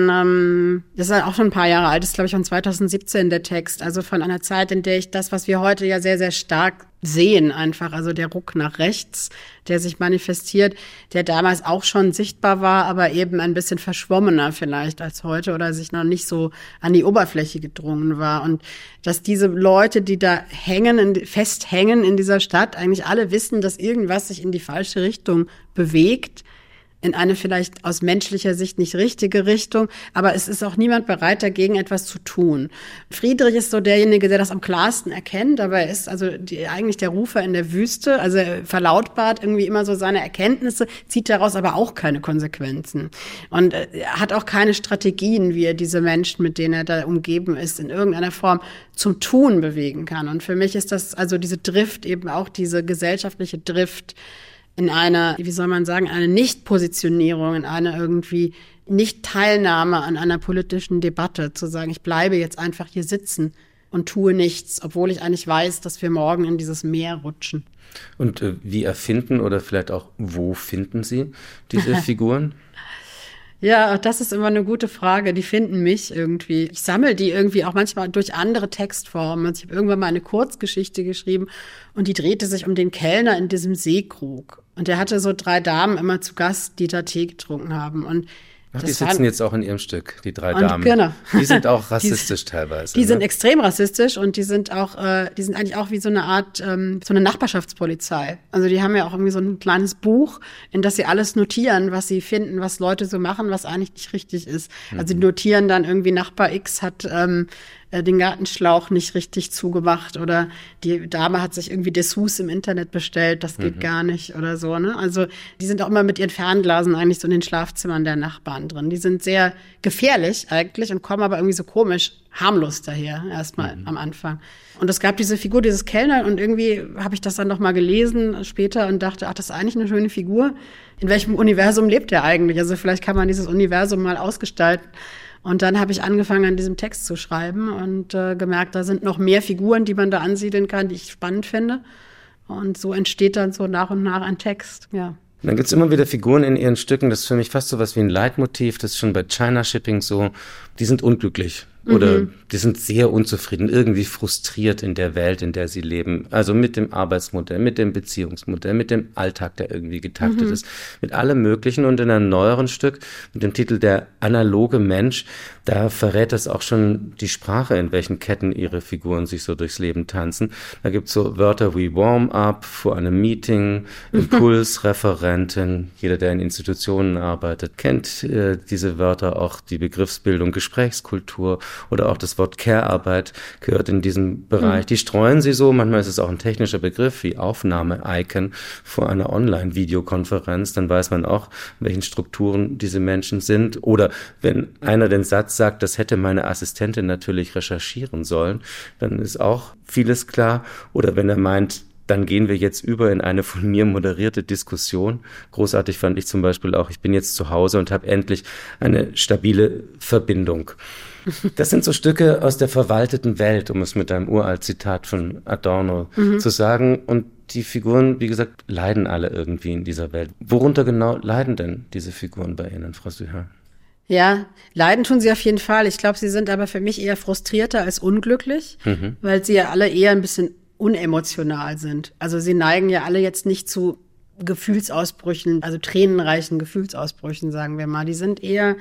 von, das ist halt auch schon ein paar Jahre alt, ist glaube ich von 2017 der Text, also von einer Zeit, in der ich das, was wir heute ja sehr, sehr stark sehen einfach, also der Ruck nach rechts, der sich manifestiert, der damals auch schon sichtbar war, aber eben ein bisschen verschwommener vielleicht als heute oder sich noch nicht so an die Oberfläche gedrungen war und dass diese Leute, die da festhängen in dieser Stadt, eigentlich alle wissen, dass irgendwas sich in die falsche Richtung bewegt, in eine vielleicht aus menschlicher Sicht nicht richtige Richtung, aber es ist auch niemand bereit, dagegen etwas zu tun. Friedrich ist so derjenige, der das am klarsten erkennt, aber er ist also eigentlich der Rufer in der Wüste, also er verlautbart irgendwie immer so seine Erkenntnisse, zieht daraus aber auch keine Konsequenzen und er hat auch keine Strategien, wie er diese Menschen, mit denen er da umgeben ist, in irgendeiner Form zum Tun bewegen kann. Und für mich ist das also diese Drift, eben auch diese gesellschaftliche Drift, in einer, wie soll man sagen, eine Nichtpositionierung, in einer irgendwie Nicht-Teilnahme an einer politischen Debatte, zu sagen, ich bleibe jetzt einfach hier sitzen und tue nichts, obwohl ich eigentlich weiß, dass wir morgen in dieses Meer rutschen. Und wie erfinden oder vielleicht auch, wo finden Sie diese Figuren? Ja, das ist immer eine gute Frage. Die finden mich irgendwie. Ich sammle die irgendwie auch manchmal durch andere Textformen. Also ich habe irgendwann mal eine Kurzgeschichte geschrieben und die drehte sich um den Kellner in diesem Seekrug. Und der hatte so 3 Damen immer zu Gast, die da Tee getrunken haben. Und ach, die sitzen jetzt auch in Ihrem Stück, die 3 Damen. Genau. Die sind auch rassistisch teilweise. Die sind extrem rassistisch und die sind eigentlich auch wie so eine Art, so eine Nachbarschaftspolizei. Also die haben ja auch irgendwie so ein kleines Buch, in das sie alles notieren, was sie finden, was Leute so machen, was eigentlich nicht richtig ist. Also die notieren dann irgendwie, Nachbar X hat den Gartenschlauch nicht richtig zugemacht oder die Dame hat sich irgendwie Dessous im Internet bestellt, das geht gar nicht oder so, ne? Also die sind auch immer mit ihren Fernglasen eigentlich so in den Schlafzimmern der Nachbarn drin. Die sind sehr gefährlich eigentlich und kommen aber irgendwie so komisch harmlos daher, erstmal am Anfang. Und es gab diese Figur, dieses Kellner und irgendwie habe ich das dann noch mal gelesen später und dachte, ach, das ist eigentlich eine schöne Figur. In welchem Universum lebt er eigentlich? Also vielleicht kann man dieses Universum mal ausgestalten. Und dann habe ich angefangen, an diesem Text zu schreiben und gemerkt, da sind noch mehr Figuren, die man da ansiedeln kann, die ich spannend finde. Und so entsteht dann so nach und nach ein Text, ja. Und dann gibt es immer wieder Figuren in Ihren Stücken, das ist für mich fast so was wie ein Leitmotiv, das ist schon bei China Shipping so, die sind unglücklich. Oder die sind sehr unzufrieden, irgendwie frustriert in der Welt, in der sie leben. Also mit dem Arbeitsmodell, mit dem Beziehungsmodell, mit dem Alltag, der irgendwie getaktet ist, mit allem Möglichen. Und in einem neueren Stück mit dem Titel Der analoge Mensch, da verrät das auch schon die Sprache, in welchen Ketten ihre Figuren sich so durchs Leben tanzen. Da gibt's so Wörter wie Warm-up vor einem Meeting, Impulsreferentin. Jeder, der in Institutionen arbeitet, kennt diese Wörter, auch die Begriffsbildung, Gesprächskultur. Oder auch das Wort Care-Arbeit gehört in diesen Bereich. Die streuen sie so, manchmal ist es auch ein technischer Begriff wie Aufnahme-Icon vor einer Online-Videokonferenz, dann weiß man auch, in welchen Strukturen diese Menschen sind. Oder wenn einer den Satz sagt, das hätte meine Assistentin natürlich recherchieren sollen, dann ist auch vieles klar. Oder wenn er meint, Dann gehen wir jetzt über in eine von mir moderierte Diskussion. Großartig fand ich zum Beispiel auch, ich bin jetzt zu Hause und habe endlich eine stabile Verbindung. Das sind so Stücke aus der verwalteten Welt, um es mit einem Uralt-Zitat von Adorno zu sagen. Und die Figuren, wie gesagt, leiden alle irgendwie in dieser Welt. Worunter genau leiden denn diese Figuren bei Ihnen, Frau Süher? Ja, leiden tun sie auf jeden Fall. Ich glaube, sie sind aber für mich eher frustrierter als unglücklich, weil sie ja alle eher ein bisschen unemotional sind. Also sie neigen ja alle jetzt nicht zu Gefühlsausbrüchen, also tränenreichen Gefühlsausbrüchen, sagen wir mal. Die sind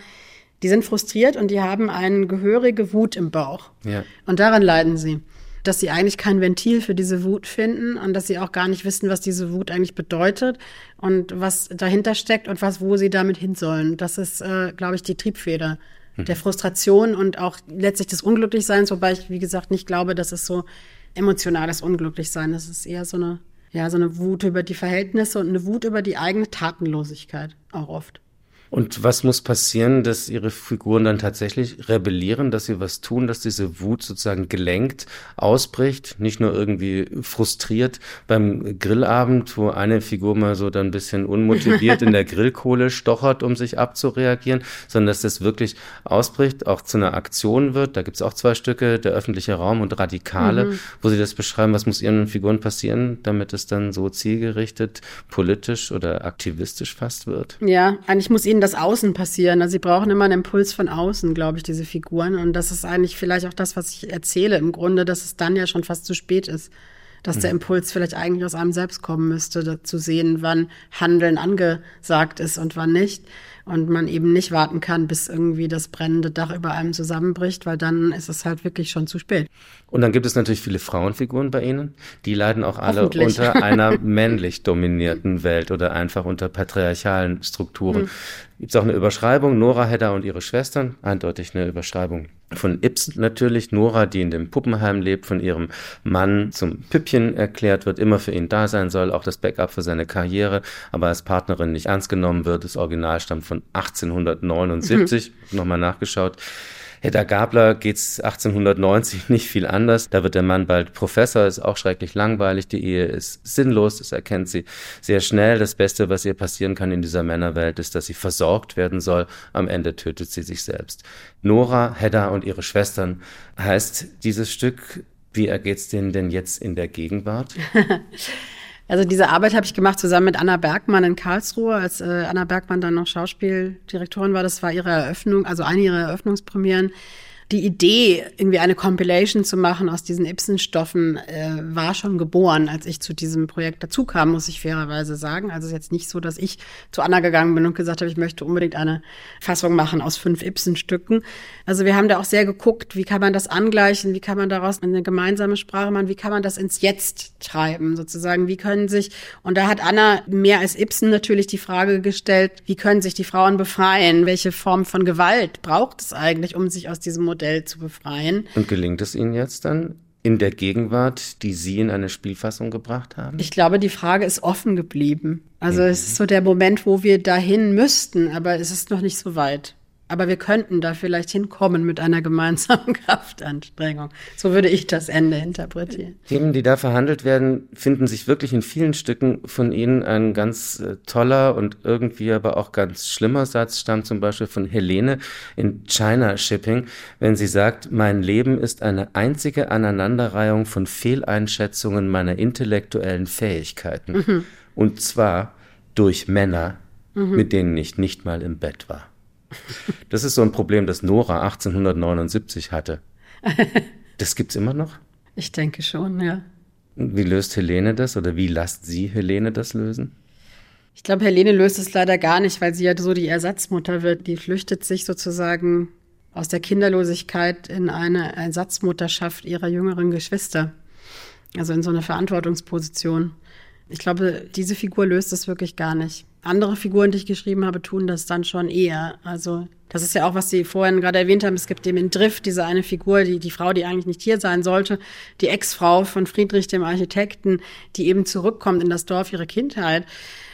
frustriert und die haben eine gehörige Wut im Bauch. Ja. Und daran leiden sie. Dass sie eigentlich kein Ventil für diese Wut finden und dass sie auch gar nicht wissen, was diese Wut eigentlich bedeutet und was dahinter steckt und wo sie damit hin sollen. Das ist, glaube ich, die Triebfeder der Frustration und auch letztlich des Unglücklichseins, wobei ich, wie gesagt, nicht glaube, dass es so emotionales Unglücklichsein. Das ist eher so eine Wut über die Verhältnisse und eine Wut über die eigene Tatenlosigkeit auch oft. Und was muss passieren, dass Ihre Figuren dann tatsächlich rebellieren, dass sie was tun, dass diese Wut sozusagen gelenkt ausbricht, nicht nur irgendwie frustriert beim Grillabend, wo eine Figur mal so dann ein bisschen unmotiviert in der Grillkohle stochert, um sich abzureagieren, sondern dass das wirklich ausbricht, auch zu einer Aktion wird. Da gibt es auch 2 Stücke, der öffentliche Raum und Radikale, wo Sie das beschreiben, was muss Ihren Figuren passieren, damit es dann so zielgerichtet, politisch oder aktivistisch fast wird? Ja, eigentlich muss Ihnen das Außen passieren. Also sie brauchen immer einen Impuls von außen, glaube ich, diese Figuren. Und das ist eigentlich vielleicht auch das, was ich erzähle im Grunde, dass es dann ja schon fast zu spät ist. Dass der Impuls vielleicht eigentlich aus einem selbst kommen müsste, zu sehen, wann Handeln angesagt ist und wann nicht. Und man eben nicht warten kann, bis irgendwie das brennende Dach über einem zusammenbricht, weil dann ist es halt wirklich schon zu spät. Und dann gibt es natürlich viele Frauenfiguren bei Ihnen. Die leiden auch alle unter einer männlich dominierten Welt oder einfach unter patriarchalen Strukturen. Gibt es auch eine Überschreibung, Nora, Hedda und ihre Schwestern, eindeutig eine Überschreibung von Ibsen natürlich. Nora, die in dem Puppenheim lebt, von ihrem Mann zum Püppchen erklärt wird, immer für ihn da sein soll, auch das Backup für seine Karriere, aber als Partnerin nicht ernst genommen wird. Das Original stammt von 1879, nochmal nachgeschaut. Hedda Gabler geht's 1890 nicht viel anders. Da wird der Mann bald Professor, ist auch schrecklich langweilig. Die Ehe ist sinnlos, das erkennt sie sehr schnell. Das Beste, was ihr passieren kann in dieser Männerwelt, ist, dass sie versorgt werden soll. Am Ende tötet sie sich selbst. Nora, Hedda und ihre Schwestern heißt dieses Stück. Wie ergeht's denen denn jetzt in der Gegenwart? Also diese Arbeit habe ich gemacht zusammen mit Anna Bergmann in Karlsruhe, als Anna Bergmann dann noch Schauspieldirektorin war. Das war ihre Eröffnung, also eine ihrer Eröffnungspremieren. Die Idee, irgendwie eine Compilation zu machen aus diesen Ibsen-Stoffen, war schon geboren, als ich zu diesem Projekt dazu kam, muss ich fairerweise sagen. Also es ist jetzt nicht so, dass ich zu Anna gegangen bin und gesagt habe, ich möchte unbedingt eine Fassung machen aus 5 Ibsen-Stücken. Also wir haben da auch sehr geguckt, wie kann man das angleichen, wie kann man daraus eine gemeinsame Sprache machen, wie kann man das ins Jetzt treiben, sozusagen, wie können sich, und da hat Anna mehr als Ibsen natürlich die Frage gestellt, wie können sich die Frauen befreien, welche Form von Gewalt braucht es eigentlich, um sich aus diesem Modell zu befreien. Und gelingt es Ihnen jetzt dann in der Gegenwart, die Sie in eine Spielfassung gebracht haben? Ich glaube, die Frage ist offen geblieben. Also es ist so der Moment, wo wir dahin müssten, aber es ist noch nicht so weit. Aber wir könnten da vielleicht hinkommen mit einer gemeinsamen Kraftanstrengung. So würde ich das Ende interpretieren. Themen, die da verhandelt werden, finden sich wirklich in vielen Stücken von Ihnen. Ein ganz toller und irgendwie aber auch ganz schlimmer Satz stammt zum Beispiel von Helene in China Shipping, wenn sie sagt, mein Leben ist eine einzige Aneinanderreihung von Fehleinschätzungen meiner intellektuellen Fähigkeiten. Und zwar durch Männer, mit denen ich nicht mal im Bett war. Das ist so ein Problem, das Nora 1879 hatte. Das gibt's immer noch? Ich denke schon, ja. Wie löst Helene das oder wie lasst sie Helene das lösen? Ich glaube, Helene löst es leider gar nicht, weil sie ja so die Ersatzmutter wird. Die flüchtet sich sozusagen aus der Kinderlosigkeit in eine Ersatzmutterschaft ihrer jüngeren Geschwister. Also in so eine Verantwortungsposition. Ich glaube, diese Figur löst es wirklich gar nicht. Andere Figuren, die ich geschrieben habe, tun das dann schon eher. Also das ist ja auch, was Sie vorhin gerade erwähnt haben. Es gibt eben in Drift diese eine Figur, die Frau, die eigentlich nicht hier sein sollte, die Ex-Frau von Friedrich, dem Architekten, die eben zurückkommt in das Dorf ihrer Kindheit.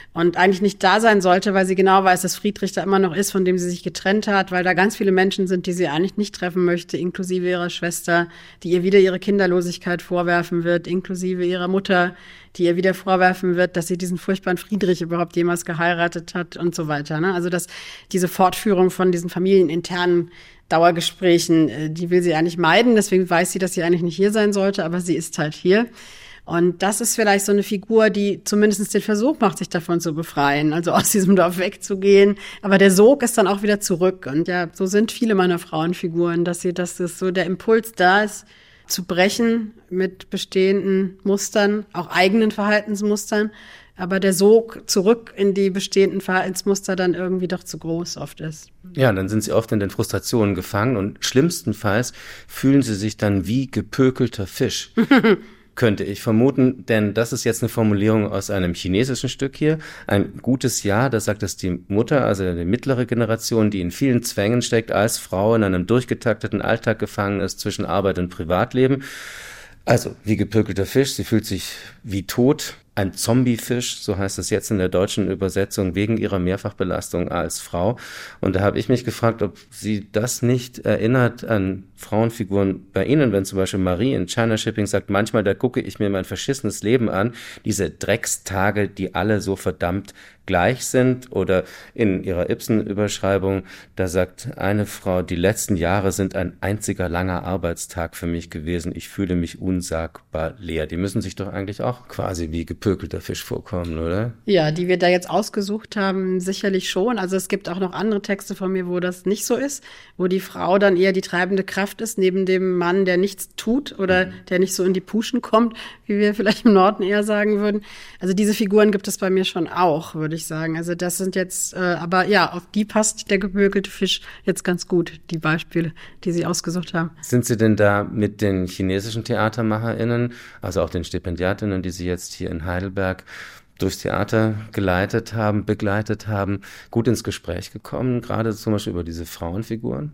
und eigentlich nicht da sein sollte, weil sie genau weiß, dass Friedrich da immer noch ist, von dem sie sich getrennt hat, weil da ganz viele Menschen sind, die sie eigentlich nicht treffen möchte, inklusive ihrer Schwester, die ihr wieder ihre Kinderlosigkeit vorwerfen wird, inklusive ihrer Mutter, die ihr wieder vorwerfen wird, dass sie diesen furchtbaren Friedrich überhaupt jemals geheiratet hat und so weiter. Ne? Also dass diese Fortführung von diesen familieninternen Dauergesprächen, die will sie eigentlich meiden, deswegen weiß sie, dass sie eigentlich nicht hier sein sollte, aber sie ist halt hier. Und das ist vielleicht so eine Figur, die zumindest den Versuch macht, sich davon zu befreien, also aus diesem Dorf wegzugehen. Aber der Sog ist dann auch wieder zurück. Und ja, so sind viele meiner Frauenfiguren, dass es so der Impuls da ist, zu brechen mit bestehenden Mustern, auch eigenen Verhaltensmustern. Aber der Sog zurück in die bestehenden Verhaltensmuster dann irgendwie doch zu groß oft ist. Ja, dann sind sie oft in den Frustrationen gefangen und schlimmstenfalls fühlen sie sich dann wie gepökelter Fisch. Könnte ich vermuten, denn das ist jetzt eine Formulierung aus einem chinesischen Stück hier. Ein gutes Jahr, da sagt es die Mutter, also die mittlere Generation, die in vielen Zwängen steckt, als Frau in einem durchgetakteten Alltag gefangen ist zwischen Arbeit und Privatleben. Also wie gepökelter Fisch, sie fühlt sich wie tot. Ein Zombiefisch, so heißt es jetzt in der deutschen Übersetzung, wegen ihrer Mehrfachbelastung als Frau. Und da habe ich mich gefragt, ob sie das nicht erinnert an Frauenfiguren bei Ihnen, wenn zum Beispiel Marie in China Shipping sagt, manchmal da gucke ich mir mein verschissenes Leben an, diese Dreckstage, die alle so verdammt gleich sind. Oder in ihrer Ibsen-Überschreibung, da sagt eine Frau, die letzten Jahre sind ein einziger langer Arbeitstag für mich gewesen. Ich fühle mich unsagbar leer. Die müssen sich doch eigentlich auch quasi wie gepökelter Fisch vorkommen, oder? Ja, die wir da jetzt ausgesucht haben, sicherlich schon. Also es gibt auch noch andere Texte von mir, wo das nicht so ist, wo die Frau dann eher die treibende Kraft ist, neben dem Mann, der nichts tut oder der nicht so in die Puschen kommt, wie wir vielleicht im Norden eher sagen würden. Also diese Figuren gibt es bei mir schon auch, würde ich sagen. Also das sind jetzt, aber ja, auf die passt der gepökelte Fisch jetzt ganz gut, die Beispiele, die Sie ausgesucht haben. Sind Sie denn da mit den chinesischen TheatermacherInnen, also auch den Stipendiatinnen, die Sie jetzt hier in Heidelberg durchs Theater begleitet haben, gut ins Gespräch gekommen, gerade zum Beispiel über diese Frauenfiguren?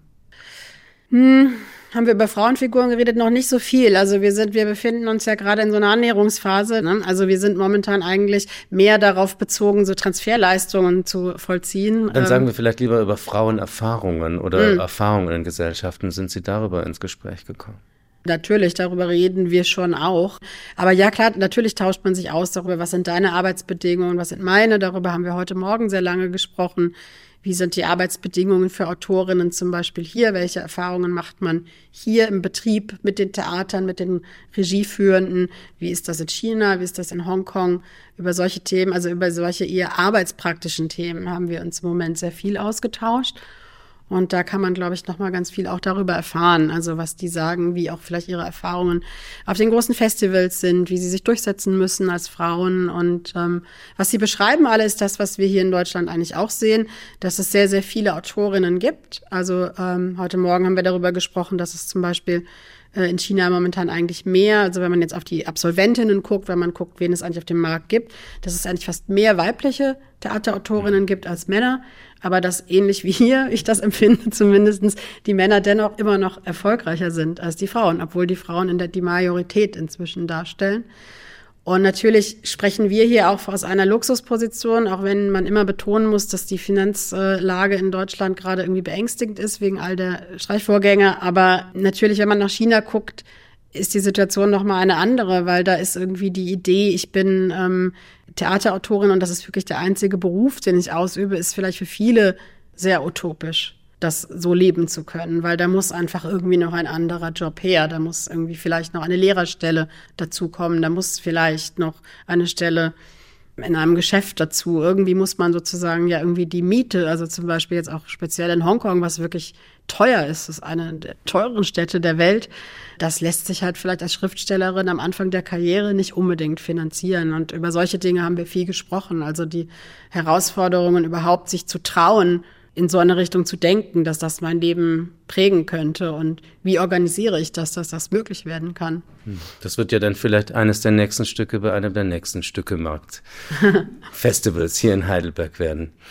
Haben wir über Frauenfiguren geredet? Noch nicht so viel. Also wir befinden uns ja gerade in so einer Annäherungsphase. Ne? Also wir sind momentan eigentlich mehr darauf bezogen, so Transferleistungen zu vollziehen. Dann sagen wir vielleicht lieber über Frauenerfahrungen oder Erfahrungen in Gesellschaften. Sind Sie darüber ins Gespräch gekommen? Natürlich, darüber reden wir schon auch. Aber ja, klar, natürlich tauscht man sich aus darüber, was sind deine Arbeitsbedingungen, was sind meine. Darüber haben wir heute Morgen sehr lange gesprochen. Wie sind die Arbeitsbedingungen für Autorinnen zum Beispiel hier? Welche Erfahrungen macht man hier im Betrieb mit den Theatern, mit den Regieführenden? Wie ist das in China? Wie ist das in Hongkong? Über solche Themen, also über solche eher arbeitspraktischen Themen haben wir uns im Moment sehr viel ausgetauscht. Und da kann man, glaube ich, noch mal ganz viel auch darüber erfahren, also was die sagen, wie auch vielleicht ihre Erfahrungen auf den großen Festivals sind, wie sie sich durchsetzen müssen als Frauen. Und was sie beschreiben alle, ist das, was wir hier in Deutschland eigentlich auch sehen, dass es sehr, sehr viele Autorinnen gibt. Also heute Morgen haben wir darüber gesprochen, dass es zum Beispiel in China momentan eigentlich mehr, also wenn man jetzt auf die Absolventinnen guckt, wenn man guckt, wen es eigentlich auf dem Markt gibt, dass es eigentlich fast mehr weibliche Theaterautorinnen gibt als Männer, aber dass ähnlich wie hier, ich das empfinde zumindest, die Männer dennoch immer noch erfolgreicher sind als die Frauen, obwohl die Frauen die Majorität inzwischen darstellen. Und natürlich sprechen wir hier auch aus einer Luxusposition, auch wenn man immer betonen muss, dass die Finanzlage in Deutschland gerade irgendwie beängstigend ist wegen all der Streichvorgänge. Aber natürlich, wenn man nach China guckt, ist die Situation noch mal eine andere, weil da ist irgendwie die Idee, ich bin Theaterautorin und das ist wirklich der einzige Beruf, den ich ausübe, ist vielleicht für viele sehr utopisch, das so leben zu können, weil da muss einfach irgendwie noch ein anderer Job her, da muss irgendwie vielleicht noch eine Lehrerstelle dazukommen, da muss vielleicht noch eine Stelle in einem Geschäft dazu. Irgendwie muss man sozusagen ja irgendwie die Miete, also zum Beispiel jetzt auch speziell in Hongkong, was wirklich teuer ist, das ist eine der teuren Städte der Welt, das lässt sich halt vielleicht als Schriftstellerin am Anfang der Karriere nicht unbedingt finanzieren. Und über solche Dinge haben wir viel gesprochen, also die Herausforderungen überhaupt sich zu trauen, in so eine Richtung zu denken, dass das mein Leben prägen könnte und wie organisiere ich das, dass das möglich werden kann. Das wird ja dann vielleicht eines der nächsten Stücke bei einem der nächsten Stückemarkt-Festivals hier in Heidelberg werden.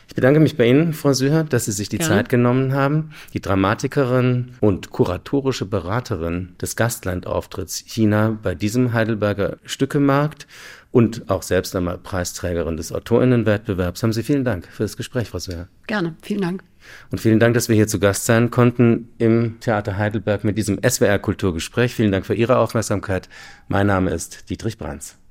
Ich bedanke mich bei Ihnen, Frau Süher, dass Sie sich die Gerne. Zeit genommen haben. Die Dramatikerin und kuratorische Beraterin des Gastlandauftritts China bei diesem Heidelberger Stückemarkt und auch selbst einmal Preisträgerin des AutorInnenwettbewerbs. Haben Sie vielen Dank für das Gespräch, Frau Süher. Gerne, vielen Dank. Und vielen Dank, dass wir hier zu Gast sein konnten im Theater Heidelberg mit diesem SWR Kulturgespräch. Vielen Dank für Ihre Aufmerksamkeit. Mein Name ist Dietrich Brands.